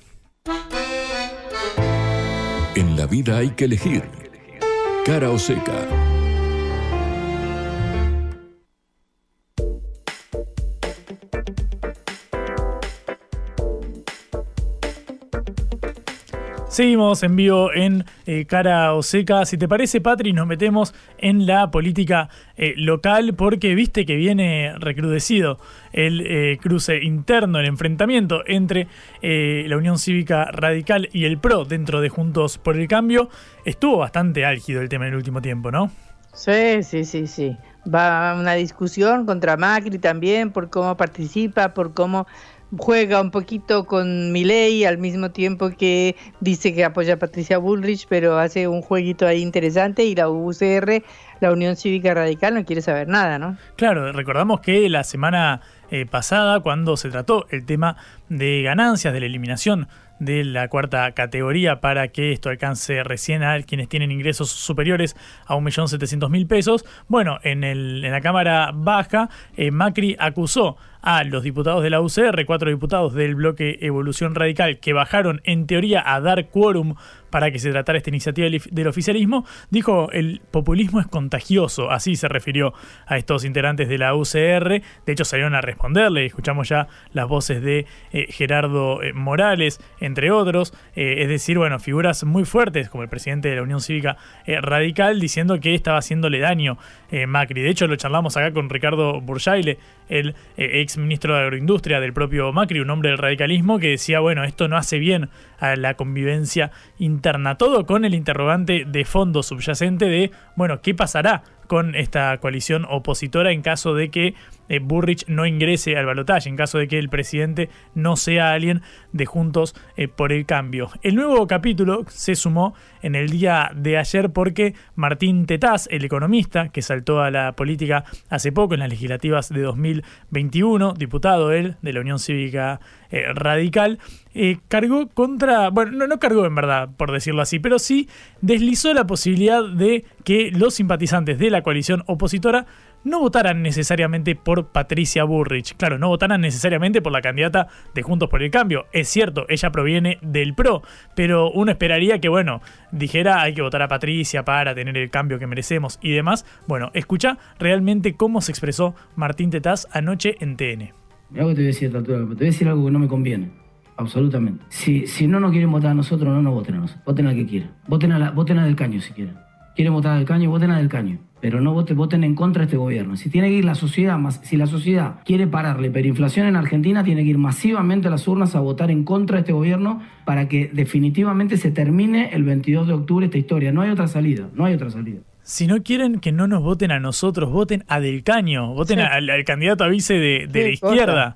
En la vida hay que elegir. Cara o Seca. Seguimos en vivo en Cara o Seca. Si te parece, Patri, nos metemos en la política local porque viste que viene recrudecido el cruce interno, el enfrentamiento entre la Unión Cívica Radical y el PRO dentro de Juntos por el Cambio. Estuvo bastante álgido el tema en el último tiempo, ¿no? Sí. Va una discusión contra Macri también por cómo participa, por cómo juega un poquito con Milei al mismo tiempo que dice que apoya a Patricia Bullrich, pero hace un jueguito ahí interesante, y la UCR, la Unión Cívica Radical, no quiere saber nada, ¿no? Claro, recordamos que la semana pasada, cuando se trató el tema de ganancias, de la eliminación de la cuarta categoría para que esto alcance recién a quienes tienen ingresos superiores a 1.700.000 pesos. Bueno, en la Cámara Baja, Macri acusó a los diputados de la UCR, 4 diputados del bloque Evolución Radical, que bajaron en teoría a dar quórum para que se tratara esta iniciativa del oficialismo. Dijo: el populismo es contagioso, así se refirió a estos integrantes de la UCR. De hecho, salieron a responderle, escuchamos ya las voces de Gerardo Morales, entre otros, es decir, bueno, figuras muy fuertes como el presidente de la Unión Cívica Radical, diciendo que estaba haciéndole daño Macri. De hecho, lo charlamos acá con Ricardo Burjaile, el ex ministro de Agroindustria del propio Macri, un hombre del radicalismo, que decía, bueno, esto no hace bien a la convivencia interna. Todo con el interrogante de fondo subyacente de, bueno, ¿qué pasará con esta coalición opositora en caso de que Bullrich no ingrese al balotaje, en caso de que el presidente no sea alguien de Juntos por el Cambio? El nuevo capítulo se sumó en el día de ayer porque Martín Tetaz, el economista que saltó a la política hace poco en las legislativas de 2021, diputado él de la Unión Cívica Radical, cargó contra, bueno, no cargó en verdad, por decirlo así, pero sí deslizó la posibilidad de que los simpatizantes de la coalición opositora no votaran necesariamente por Patricia Bullrich. Claro, no votaran necesariamente por la candidata de Juntos por el Cambio. Es cierto, ella proviene del PRO, pero uno esperaría que, bueno, dijera hay que votar a Patricia para tener el cambio que merecemos y demás. Bueno, escucha realmente cómo se expresó Martín Tetaz anoche en TN. Mirá que te voy a decir, te voy a decir algo que no me conviene. Absolutamente. Si no nos quieren votar a nosotros, no nos voten a nosotros. Voten a que quieran. Voten a Del Caño si quieren. Quieren votar a Del Caño, voten a Del Caño. Pero no voten en contra de este gobierno. Si tiene que ir la sociedad, si la sociedad quiere parar la hiperinflación en Argentina, tiene que ir masivamente a las urnas a votar en contra de este gobierno para que definitivamente se termine el 22 de octubre esta historia. No hay otra salida, no hay otra salida. Si no quieren que no nos voten a nosotros, voten a Del Caño, voten sí. al candidato a vice de la izquierda.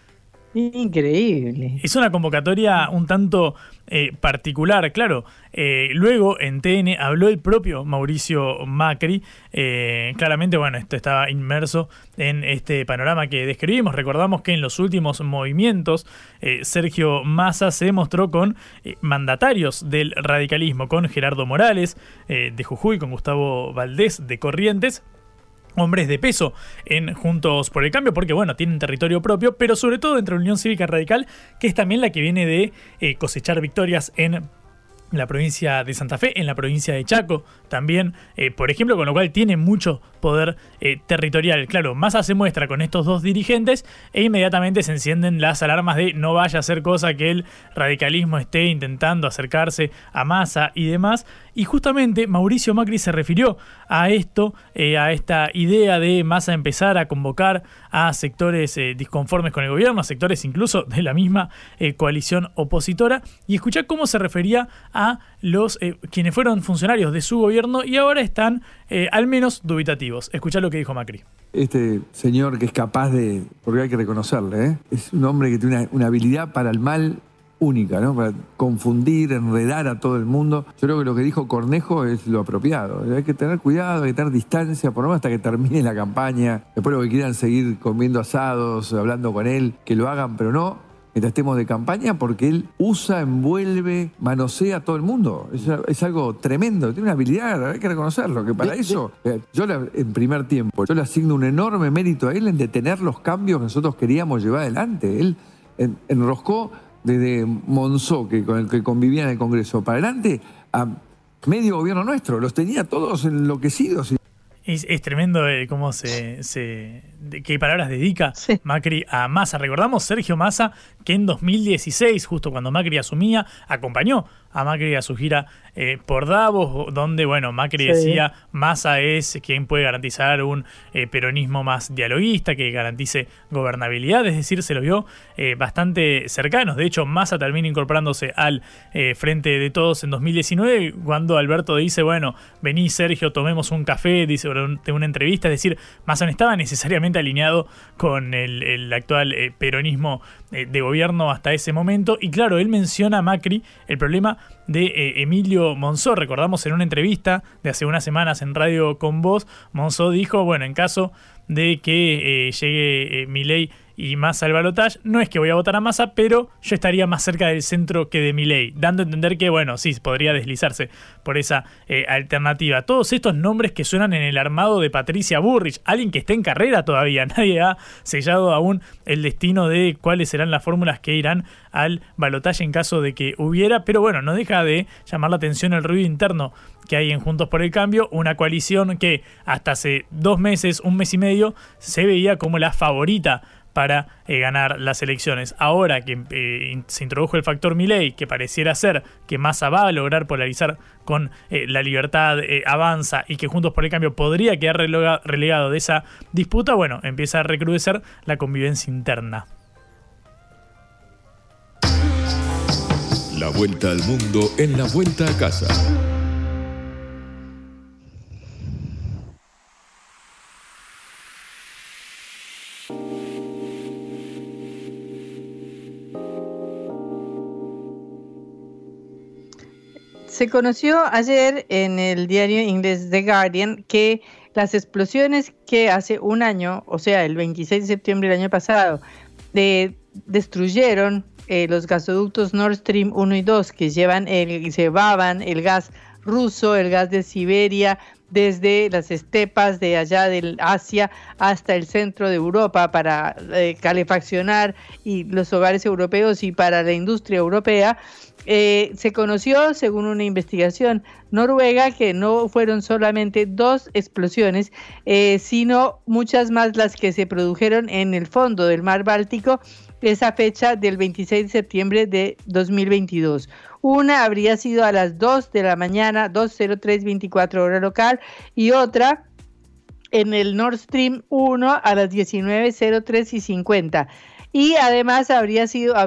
Increíble. Es una convocatoria un tanto particular, claro. Luego en TN habló el propio Mauricio Macri. Claramente, bueno, esto estaba inmerso en este panorama que describimos. Recordamos que en los últimos movimientos Sergio Massa se demostró con mandatarios del radicalismo, con Gerardo Morales de Jujuy, con Gustavo Valdés de Corrientes, hombres de peso en Juntos por el Cambio, porque bueno, tienen territorio propio, pero sobre todo dentro de la Unión Cívica Radical, que es también la que viene de cosechar victorias en la provincia de Santa Fe, en la provincia de Chaco también, por ejemplo, con lo cual tiene mucho poder territorial. Claro, Massa se muestra con estos dos dirigentes e inmediatamente se encienden las alarmas de no vaya a ser cosa que el radicalismo esté intentando acercarse a Massa y demás. Y justamente Mauricio Macri se refirió a esto, a esta idea de Massa empezar a convocar a sectores disconformes con el gobierno, a sectores incluso de la misma coalición opositora, y escuchá cómo se refería a los quienes fueron funcionarios de su gobierno y ahora están al menos dubitativos. Escuchá lo que dijo Macri. Este señor que es capaz de, porque hay que reconocerle, es un hombre que tiene una habilidad para el mal única, ¿no? Para confundir, enredar a todo el mundo. Yo creo que lo que dijo Cornejo es lo apropiado. Hay que tener cuidado, hay que tener distancia, por lo menos hasta que termine la campaña. Después lo que quieran seguir comiendo asados, hablando con él, que lo hagan, pero no mientras estemos de campaña, porque él usa, envuelve, manosea a todo el mundo. Es algo tremendo, tiene una habilidad, hay que reconocerlo, que para eso, en primer tiempo, yo le asigno un enorme mérito a él en detener los cambios que nosotros queríamos llevar adelante. Él enroscó desde Monzó, con el que convivía en el Congreso, para adelante, a medio gobierno nuestro. Los tenía todos enloquecidos. Es tremendo cómo qué palabras dedica Macri a Massa. Recordamos Sergio Massa, que en 2016, justo cuando Macri asumía, acompañó a Macri a su gira por Davos, donde, bueno, Macri decía, Massa es quien puede garantizar un peronismo más dialoguista, que garantice gobernabilidad, es decir, se los vio bastante cercanos. De hecho, Massa termina incorporándose al Frente de Todos en 2019, cuando Alberto dice, bueno, vení Sergio, tomemos un café, dice de una entrevista, es decir, Massa no estaba necesariamente alineado con el actual peronismo de gobierno hasta ese momento, y claro, él menciona a Macri el problema de Emilio Monzó. Recordamos en una entrevista de hace unas semanas en Radio Con Voz, Monzó dijo, bueno, en caso de que llegue Milei y Massa al balotaje, no es que voy a votar a Massa, pero yo estaría más cerca del centro que de Milei, dando a entender que, bueno, sí, podría deslizarse por esa alternativa. Todos estos nombres que suenan en el armado de Patricia Bullrich, alguien que está en carrera todavía, nadie ha sellado aún el destino de cuáles serán las fórmulas que irán al balotaje en caso de que hubiera, pero bueno, no deja de llamar la atención el ruido interno que hay en Juntos por el Cambio, una coalición que hasta hace 2 meses, 1 mes y medio, se veía como la favorita para ganar las elecciones. Ahora que se introdujo el factor Milei, que pareciera ser que Massa va a lograr polarizar con La Libertad Avanza, y que Juntos por el Cambio podría quedar relegado de esa disputa, bueno, empieza a recrudecer la convivencia interna. La vuelta al mundo en la vuelta a casa. Se conoció ayer en el diario inglés The Guardian que las explosiones que hace un año, o sea, el 26 de septiembre del año pasado, destruyeron los gasoductos Nord Stream 1 y 2 que llevaban el gas ruso, el gas de Siberia, desde las estepas de allá del Asia hasta el centro de Europa para calefaccionar y los hogares europeos y para la industria europea. Se conoció, según una investigación noruega, que no fueron solamente 2 explosiones, sino muchas más las que se produjeron en el fondo del mar Báltico esa fecha del 26 de septiembre de 2022. Una habría sido a las 2 de la mañana, 2:03:24 hora local, y otra en el Nord Stream 1 a las 19:03:50. Y además habría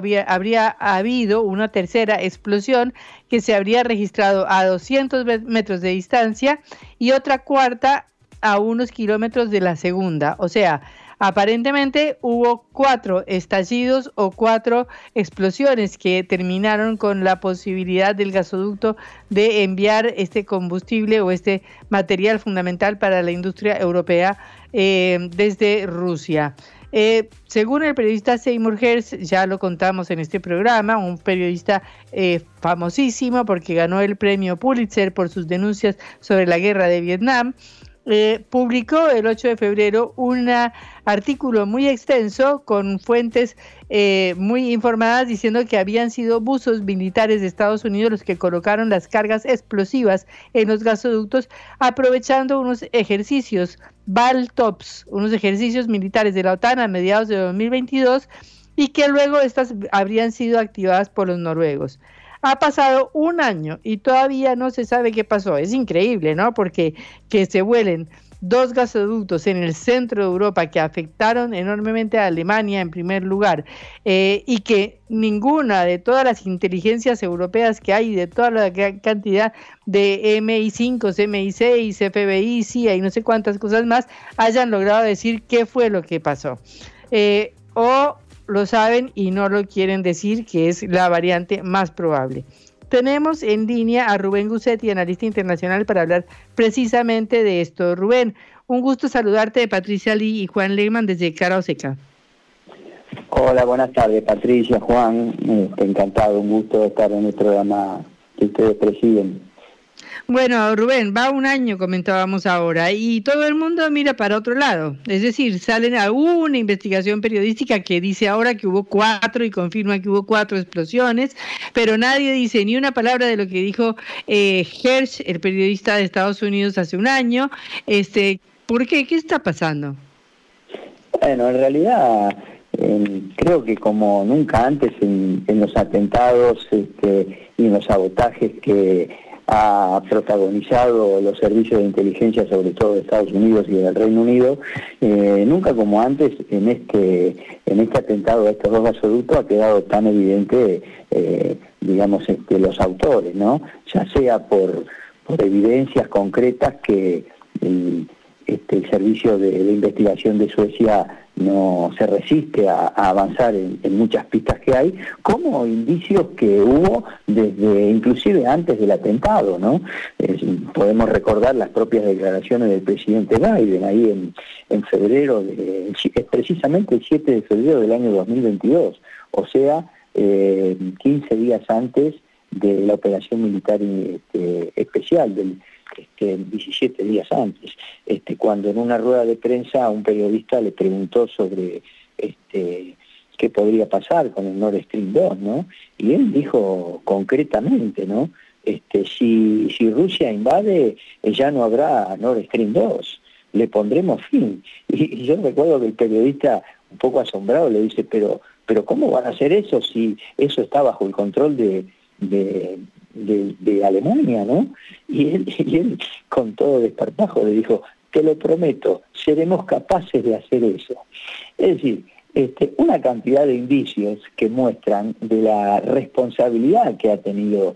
habido una tercera explosión que se habría registrado a 200 metros de distancia y otra cuarta a unos kilómetros de la segunda. O sea, aparentemente hubo 4 estallidos o 4 explosiones que terminaron con la posibilidad del gasoducto de enviar este combustible o este material fundamental para la industria europea desde Rusia. Según el periodista Seymour Hersh, ya lo contamos en este programa, un periodista famosísimo porque ganó el premio Pulitzer por sus denuncias sobre la guerra de Vietnam, publicó el 8 de febrero un artículo muy extenso con fuentes muy informadas diciendo que habían sido buzos militares de Estados Unidos los que colocaron las cargas explosivas en los gasoductos, aprovechando unos ejercicios BALTOPS, unos ejercicios militares de la OTAN a mediados de 2022, y que luego estas habrían sido activadas por los noruegos. Ha pasado un año y todavía no se sabe qué pasó. Es increíble, ¿no? Porque que se vuelen 2 gasoductos en el centro de Europa que afectaron enormemente a Alemania en primer lugar, y que ninguna de todas las inteligencias europeas que hay, de toda la cantidad de MI5, MI6, FBI, CIA y no sé cuántas cosas más, hayan logrado decir qué fue lo que pasó. O lo saben y no lo quieren decir, que es la variante más probable. Tenemos en línea a Rubén Gussetti, analista internacional, para hablar precisamente de esto. Rubén, un gusto saludarte de Patricia Lee y Juan Lehmann desde Cara o Seca. Hola, buenas tardes, Patricia, Juan, encantado, un gusto estar en el programa que ustedes presiden. Bueno, Rubén, va un año, comentábamos ahora, y todo el mundo mira para otro lado. Es decir, salen a una investigación periodística que dice ahora que hubo 4 y confirma que hubo 4 explosiones, pero nadie dice ni una palabra de lo que dijo Hersh, el periodista de Estados Unidos, hace un año. ¿Por qué? ¿Qué está pasando? Bueno, en realidad creo que como nunca antes en los atentados y en los sabotajes que ha protagonizado los servicios de inteligencia, sobre todo de Estados Unidos y del Reino Unido, nunca como antes en este atentado a estos dos gasoductos ha quedado tan evidente, los autores, ¿no? Ya sea por evidencias concretas que el servicio de investigación de Suecia no se resiste a avanzar en muchas pistas que hay, como indicios que hubo desde inclusive antes del atentado, ¿no? Podemos recordar las propias declaraciones del presidente Biden ahí en febrero, precisamente el 7 de febrero del año 2022, o sea, 15 días antes de la operación militar especial, 17 días antes, cuando en una rueda de prensa un periodista le preguntó sobre qué podría pasar con el Nord Stream 2, ¿no? Y él dijo concretamente, ¿no? Si Rusia invade, ya no habrá Nord Stream 2, le pondremos fin. Y yo recuerdo que el periodista, un poco asombrado, le dice, pero ¿cómo van a hacer eso si eso está bajo el control de Alemania, ¿no? Y él con todo desparpajo le dijo, te lo prometo, seremos capaces de hacer eso. Es decir, una cantidad de indicios que muestran de la responsabilidad que ha tenido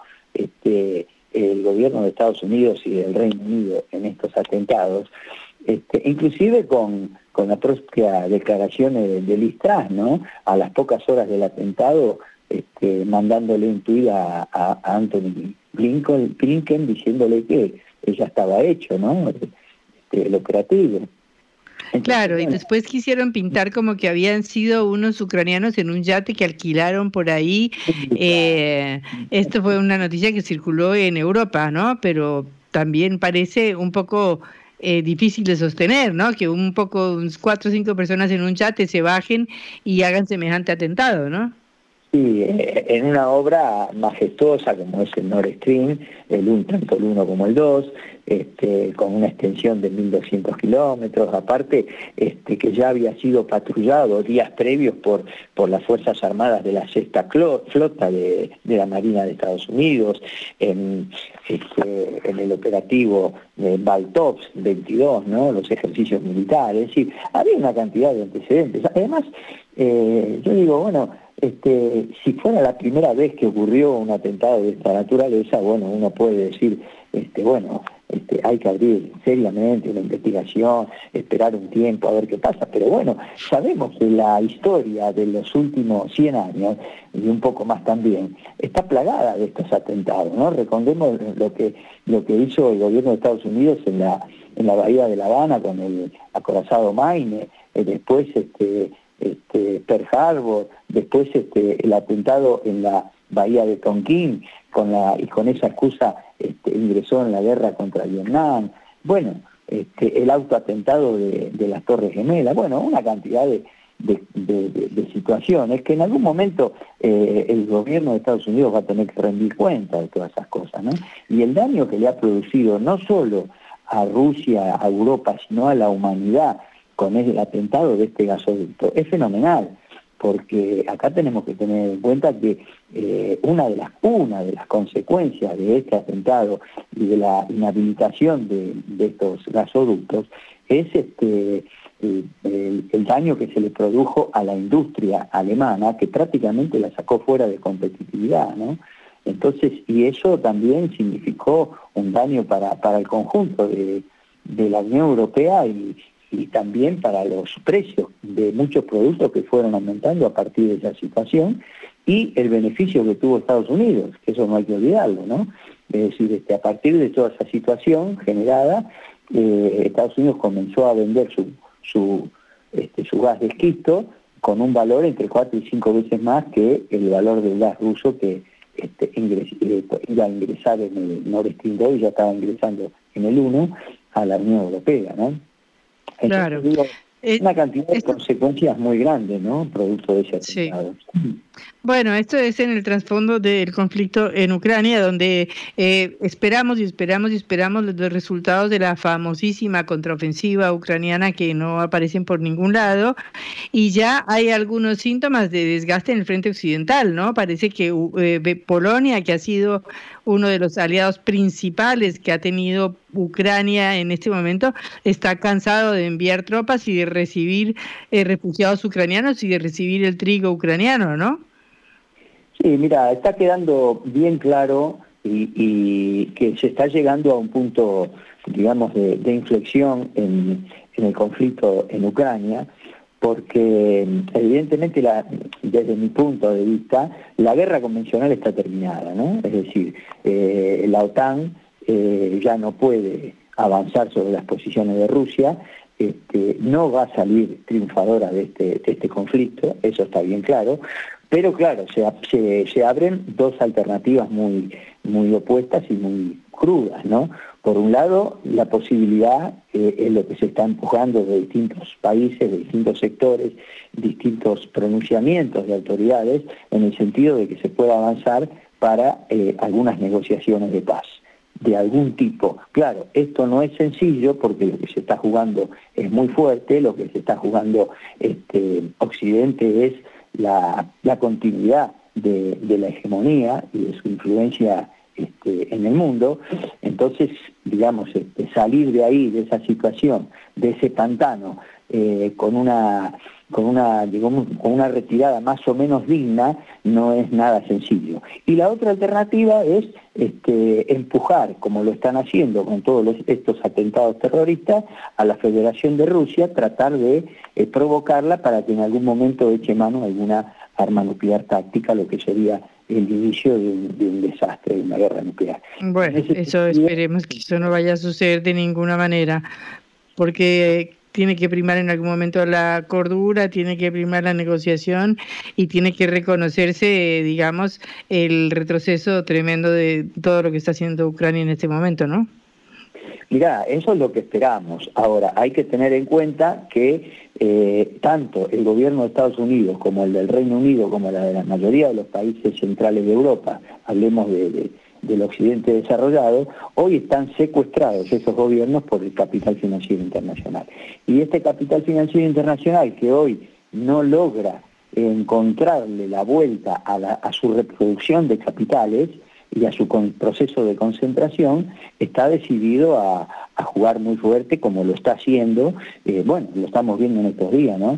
el gobierno de Estados Unidos y del Reino Unido en estos atentados, inclusive con la propia declaración de Liz Truss, ¿no? A las pocas horas del atentado, mandándole un tuit a Anthony Blinken diciéndole que ya estaba hecho, ¿no? El operativo. Entonces, claro, y después quisieron pintar como que habían sido unos ucranianos en un yate que alquilaron por ahí. Esto fue una noticia que circuló en Europa, ¿no? Pero también parece un poco difícil de sostener, ¿no? Que unos 4 o 5 personas en un yate se bajen y hagan semejante atentado, ¿no? Sí, en una obra majestuosa como es el Nord Stream, tanto el 1 como el 2, con una extensión de 1.200 kilómetros, aparte que ya había sido patrullado días previos por las Fuerzas Armadas de la Sexta Flota de la Marina de Estados Unidos, en el operativo de Baltops 22, ¿no? Los ejercicios militares, es decir, había una cantidad de antecedentes. Además, yo digo, bueno, si fuera la primera vez que ocurrió un atentado de esta naturaleza, bueno, uno puede decir, hay que abrir seriamente una investigación, esperar un tiempo a ver qué pasa, pero bueno, sabemos que la historia de los últimos 100 años, y un poco más también, está plagada de estos atentados, ¿no? Recordemos lo que hizo el gobierno de Estados Unidos en la bahía de La Habana con el acorazado Maine, después Pearl Harbor, después el atentado en la bahía de Tonkin, y con esa excusa ingresó en la guerra contra Vietnam, bueno, el autoatentado de las Torres Gemelas, bueno, una cantidad de situaciones que en algún momento el gobierno de Estados Unidos va a tener que rendir cuenta de todas esas cosas, ¿no? Y el daño que le ha producido no solo a Rusia, a Europa, sino a la humanidad con el atentado de este gasoducto es fenomenal, porque acá tenemos que tener en cuenta que una de las consecuencias de este atentado y de la inhabilitación de estos gasoductos es el daño que se le produjo a la industria alemana, que prácticamente la sacó fuera de competitividad, ¿no? Entonces, y eso también significó un daño para el conjunto de la Unión Europea y también para los precios de muchos productos que fueron aumentando a partir de esa situación, y el beneficio que tuvo Estados Unidos, que eso no hay que olvidarlo, ¿no? Es decir, a partir de toda esa situación generada, Estados Unidos comenzó a vender su gas de esquisto con un valor entre 4 y 5 veces más que el valor del gas ruso que iba a ingresar en el Nord Stream 2 y ya estaba ingresando en el 1 a la Unión Europea, ¿no? Entonces, claro. una cantidad de consecuencias muy grandes, ¿no? Producto de ese atentado. Sí. Bueno, esto es en el trasfondo del conflicto en Ucrania, donde esperamos los resultados de la famosísima contraofensiva ucraniana que no aparecen por ningún lado, y ya hay algunos síntomas de desgaste en el frente occidental, ¿no? Parece que Polonia, que ha sido uno de los aliados principales que ha tenido Ucrania en este momento, está cansado de enviar tropas y de recibir refugiados ucranianos y de recibir el trigo ucraniano, ¿no? Sí, mira, está quedando bien claro y que se está llegando a un punto, digamos, de inflexión en el conflicto en Ucrania, porque evidentemente, desde mi punto de vista, la guerra convencional está terminada, ¿no? Es decir, la OTAN ya no puede avanzar sobre las posiciones de Rusia, no va a salir triunfadora de este conflicto, eso está bien claro, pero claro, se abren dos alternativas muy opuestas y muy crudas, ¿no? Por un lado, la posibilidad es lo que se está empujando de distintos países, de distintos sectores, distintos pronunciamientos de autoridades, en el sentido de que se pueda avanzar para algunas negociaciones de paz, de algún tipo. Claro, esto no es sencillo porque lo que se está jugando es muy fuerte, lo que se está jugando Occidente es la continuidad de la hegemonía y de su influencia en el mundo. Entonces, digamos, salir de ahí, de esa situación, de ese pantano, con una retirada más o menos digna, no es nada sencillo. Y la otra alternativa es empujar, como lo están haciendo con todos estos atentados terroristas, a la Federación de Rusia, tratar de provocarla para que en algún momento eche mano a alguna arma nuclear táctica, lo que sería el inicio de un desastre, de una guerra nuclear. Bueno, eso esperemos que eso no vaya a suceder de ninguna manera, porque tiene que primar en algún momento la cordura, tiene que primar la negociación y tiene que reconocerse, digamos, el retroceso tremendo de todo lo que está haciendo Ucrania en este momento, ¿no? Mirá, eso es lo que esperamos. Ahora, hay que tener en cuenta que tanto el gobierno de Estados Unidos como el del Reino Unido, como la de la mayoría de los países centrales de Europa, hablemos del occidente desarrollado, hoy están secuestrados esos gobiernos por el capital financiero internacional. Y este capital financiero internacional, que hoy no logra encontrarle la vuelta a su reproducción de capitales y a su proceso de concentración, está decidido a jugar muy fuerte, como lo está haciendo. Bueno, lo estamos viendo en estos días, ¿no?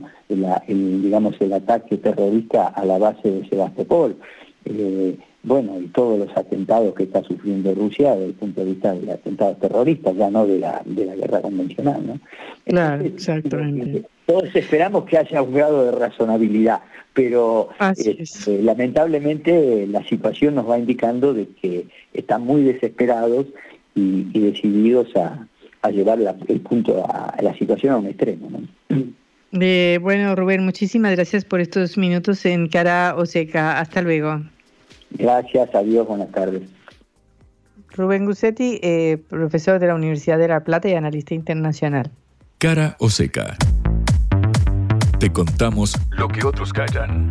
El ataque terrorista a la base de Sebastopol. Bueno, y todos los atentados que está sufriendo Rusia desde el punto de vista de atentados terroristas, ya no de la guerra convencional, ¿no? Claro, exactamente. Todos esperamos que haya un grado de razonabilidad, pero lamentablemente la situación nos va indicando de que están muy desesperados y decididos a llevar el punto a la situación a un extremo, ¿no? Bueno, Rubén, muchísimas gracias por estos minutos en Cara o Seca. Hasta luego. Gracias, adiós, buenas tardes. Rubén Gussetti, profesor de la Universidad de La Plata y analista internacional. Cara o Seca. Te contamos lo que otros callan.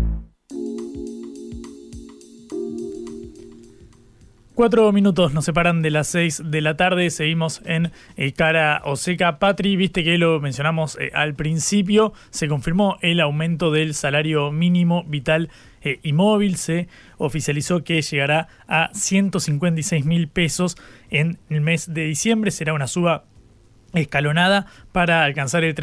4 minutos nos separan de las 6 de la tarde. Seguimos en Cara o Seca. Patri, viste que lo mencionamos al principio. Se confirmó el aumento del salario mínimo vital y móvil. Se oficializó que llegará a 156.000 pesos en el mes de diciembre. Será una suba escalonada para alcanzar el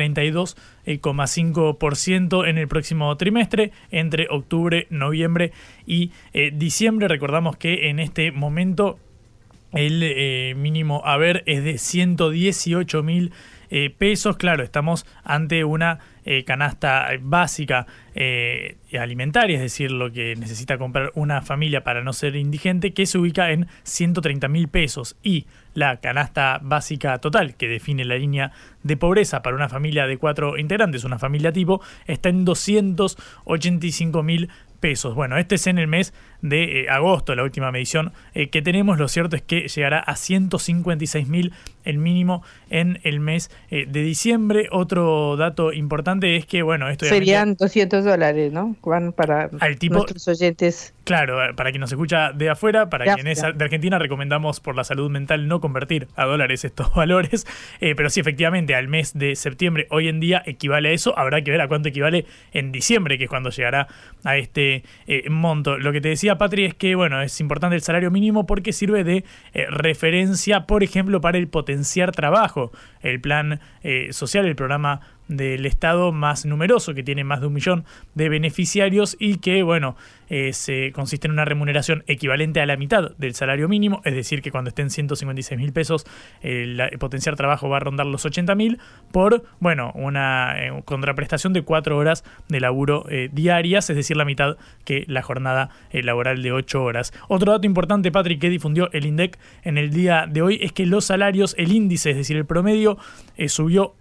32,5% en el próximo trimestre, entre octubre, noviembre y diciembre. Recordamos que en este momento el mínimo haber es de 118.000 pesos. Claro, estamos ante una canasta básica alimentaria, es decir, lo que necesita comprar una familia para no ser indigente, que se ubica en 130.000 pesos, y la canasta básica total, que define la línea de pobreza para una familia de 4 integrantes, una familia tipo, está en 285.000 pesos. Bueno, este es en el mes de agosto, la última medición que tenemos. Lo cierto es que llegará a 156.000 el mínimo en el mes de diciembre. Otro dato importante es que, bueno, esto serían $200, ¿no? Juan, para nuestros oyentes. Claro, para quien nos escucha de afuera, para quien es de Argentina, recomendamos por la salud mental no convertir a dólares estos valores, pero sí, efectivamente, al mes de septiembre hoy en día equivale a eso. Habrá que ver a cuánto equivale en diciembre, que es cuando llegará a este monto. Lo que te decía, Patri, es que, bueno, es importante el salario mínimo porque sirve de referencia, por ejemplo, para el potenciar trabajo, el plan social, el programa del Estado más numeroso, que tiene más de 1 millón de beneficiarios y que, bueno, se consiste en una remuneración equivalente a la mitad del salario mínimo, es decir, que cuando estén 156.000 pesos, el potenciar trabajo va a rondar los 80.000 por, bueno, una contraprestación de 4 horas de laburo diarias, es decir, la mitad que la jornada laboral de 8 horas. Otro dato importante, Patrick, que difundió el INDEC en el día de hoy es que los salarios, el índice, es decir, el promedio, subió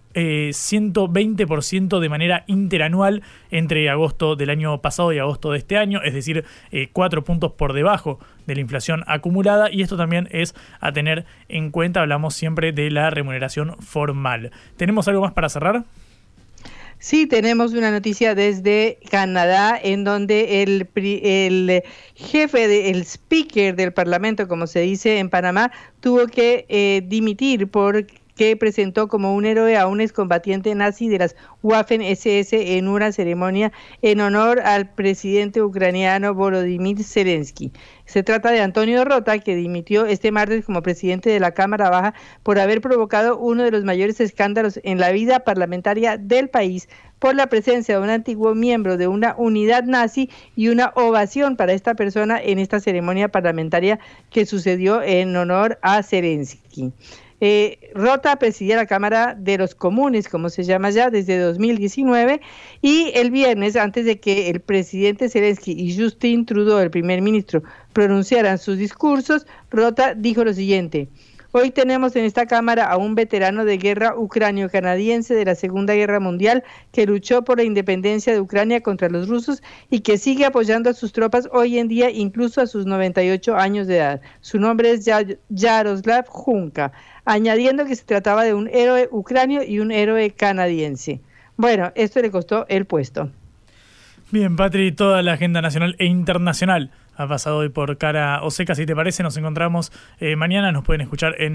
120% de manera interanual entre agosto del año pasado y agosto de este año, es decir, 4 puntos por debajo de la inflación acumulada, y esto también es a tener en cuenta. Hablamos siempre de la remuneración formal. ¿Tenemos algo más para cerrar? Sí, tenemos una noticia desde Canadá en donde el jefe, el speaker del Parlamento, como se dice en Panamá, tuvo que dimitir porque presentó como un héroe a un excombatiente nazi de las Waffen-SS en una ceremonia en honor al presidente ucraniano Volodymyr Zelensky. Se trata de Antonio Rota, que dimitió este martes como presidente de la Cámara Baja por haber provocado uno de los mayores escándalos en la vida parlamentaria del país por la presencia de un antiguo miembro de una unidad nazi y una ovación para esta persona en esta ceremonia parlamentaria que sucedió en honor a Zelensky. Rota presidía la Cámara de los Comunes, como se llama ya, desde 2019, y el viernes, antes de que el presidente Zelensky y Justin Trudeau, el primer ministro, pronunciaran sus discursos, Rota dijo lo siguiente: hoy tenemos en esta Cámara a un veterano de guerra ucranio-canadiense de la Segunda Guerra Mundial que luchó por la independencia de Ucrania contra los rusos y que sigue apoyando a sus tropas hoy en día, incluso a sus 98 años de edad. Su nombre es Yaroslav Hunka, añadiendo que se trataba de un héroe ucranio y un héroe canadiense. Bueno, esto le costó el puesto. Bien, Patri, toda la agenda nacional e internacional ha pasado hoy por Cara Oseca. Si te parece, nos encontramos mañana. Nos pueden escuchar en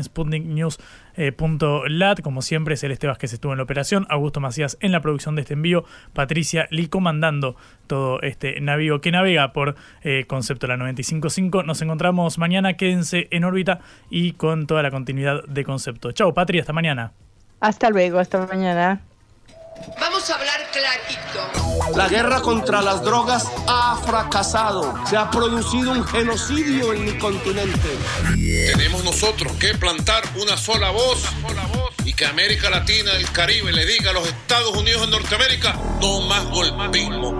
sputniknews.lat. Como siempre, Celeste Vázquez estuvo en la operación, Augusto Macías en la producción de este envío, Patricia Lee comandando todo este navío que navega por Concepto la 95.5. Nos encontramos mañana. Quédense en órbita y con toda la continuidad de Concepto. Chao, Patri, hasta mañana. Hasta luego, hasta mañana. Vamos a hablar clarito. La guerra contra las drogas ha fracasado. Se ha producido un genocidio en mi continente. Tenemos nosotros que plantar una sola voz y que América Latina, el Caribe, le diga a los Estados Unidos de Norteamérica: no más golpismo.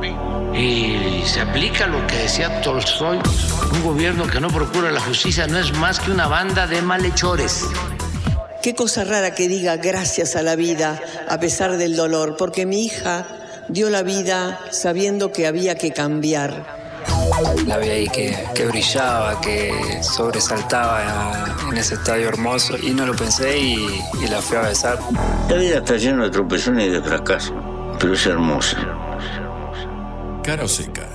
Y se aplica lo que decía Tolstoy: un gobierno que no procura la justicia no es más que una banda de malhechores. Qué cosa rara que diga gracias a la vida a pesar del dolor, porque mi hija dio la vida sabiendo que había que cambiar. La vi ahí que brillaba, que sobresaltaba en ese estadio hermoso y no lo pensé y la fui a besar. La vida está llena de tropezones y de fracasos, pero es hermosa. Cara Oseca.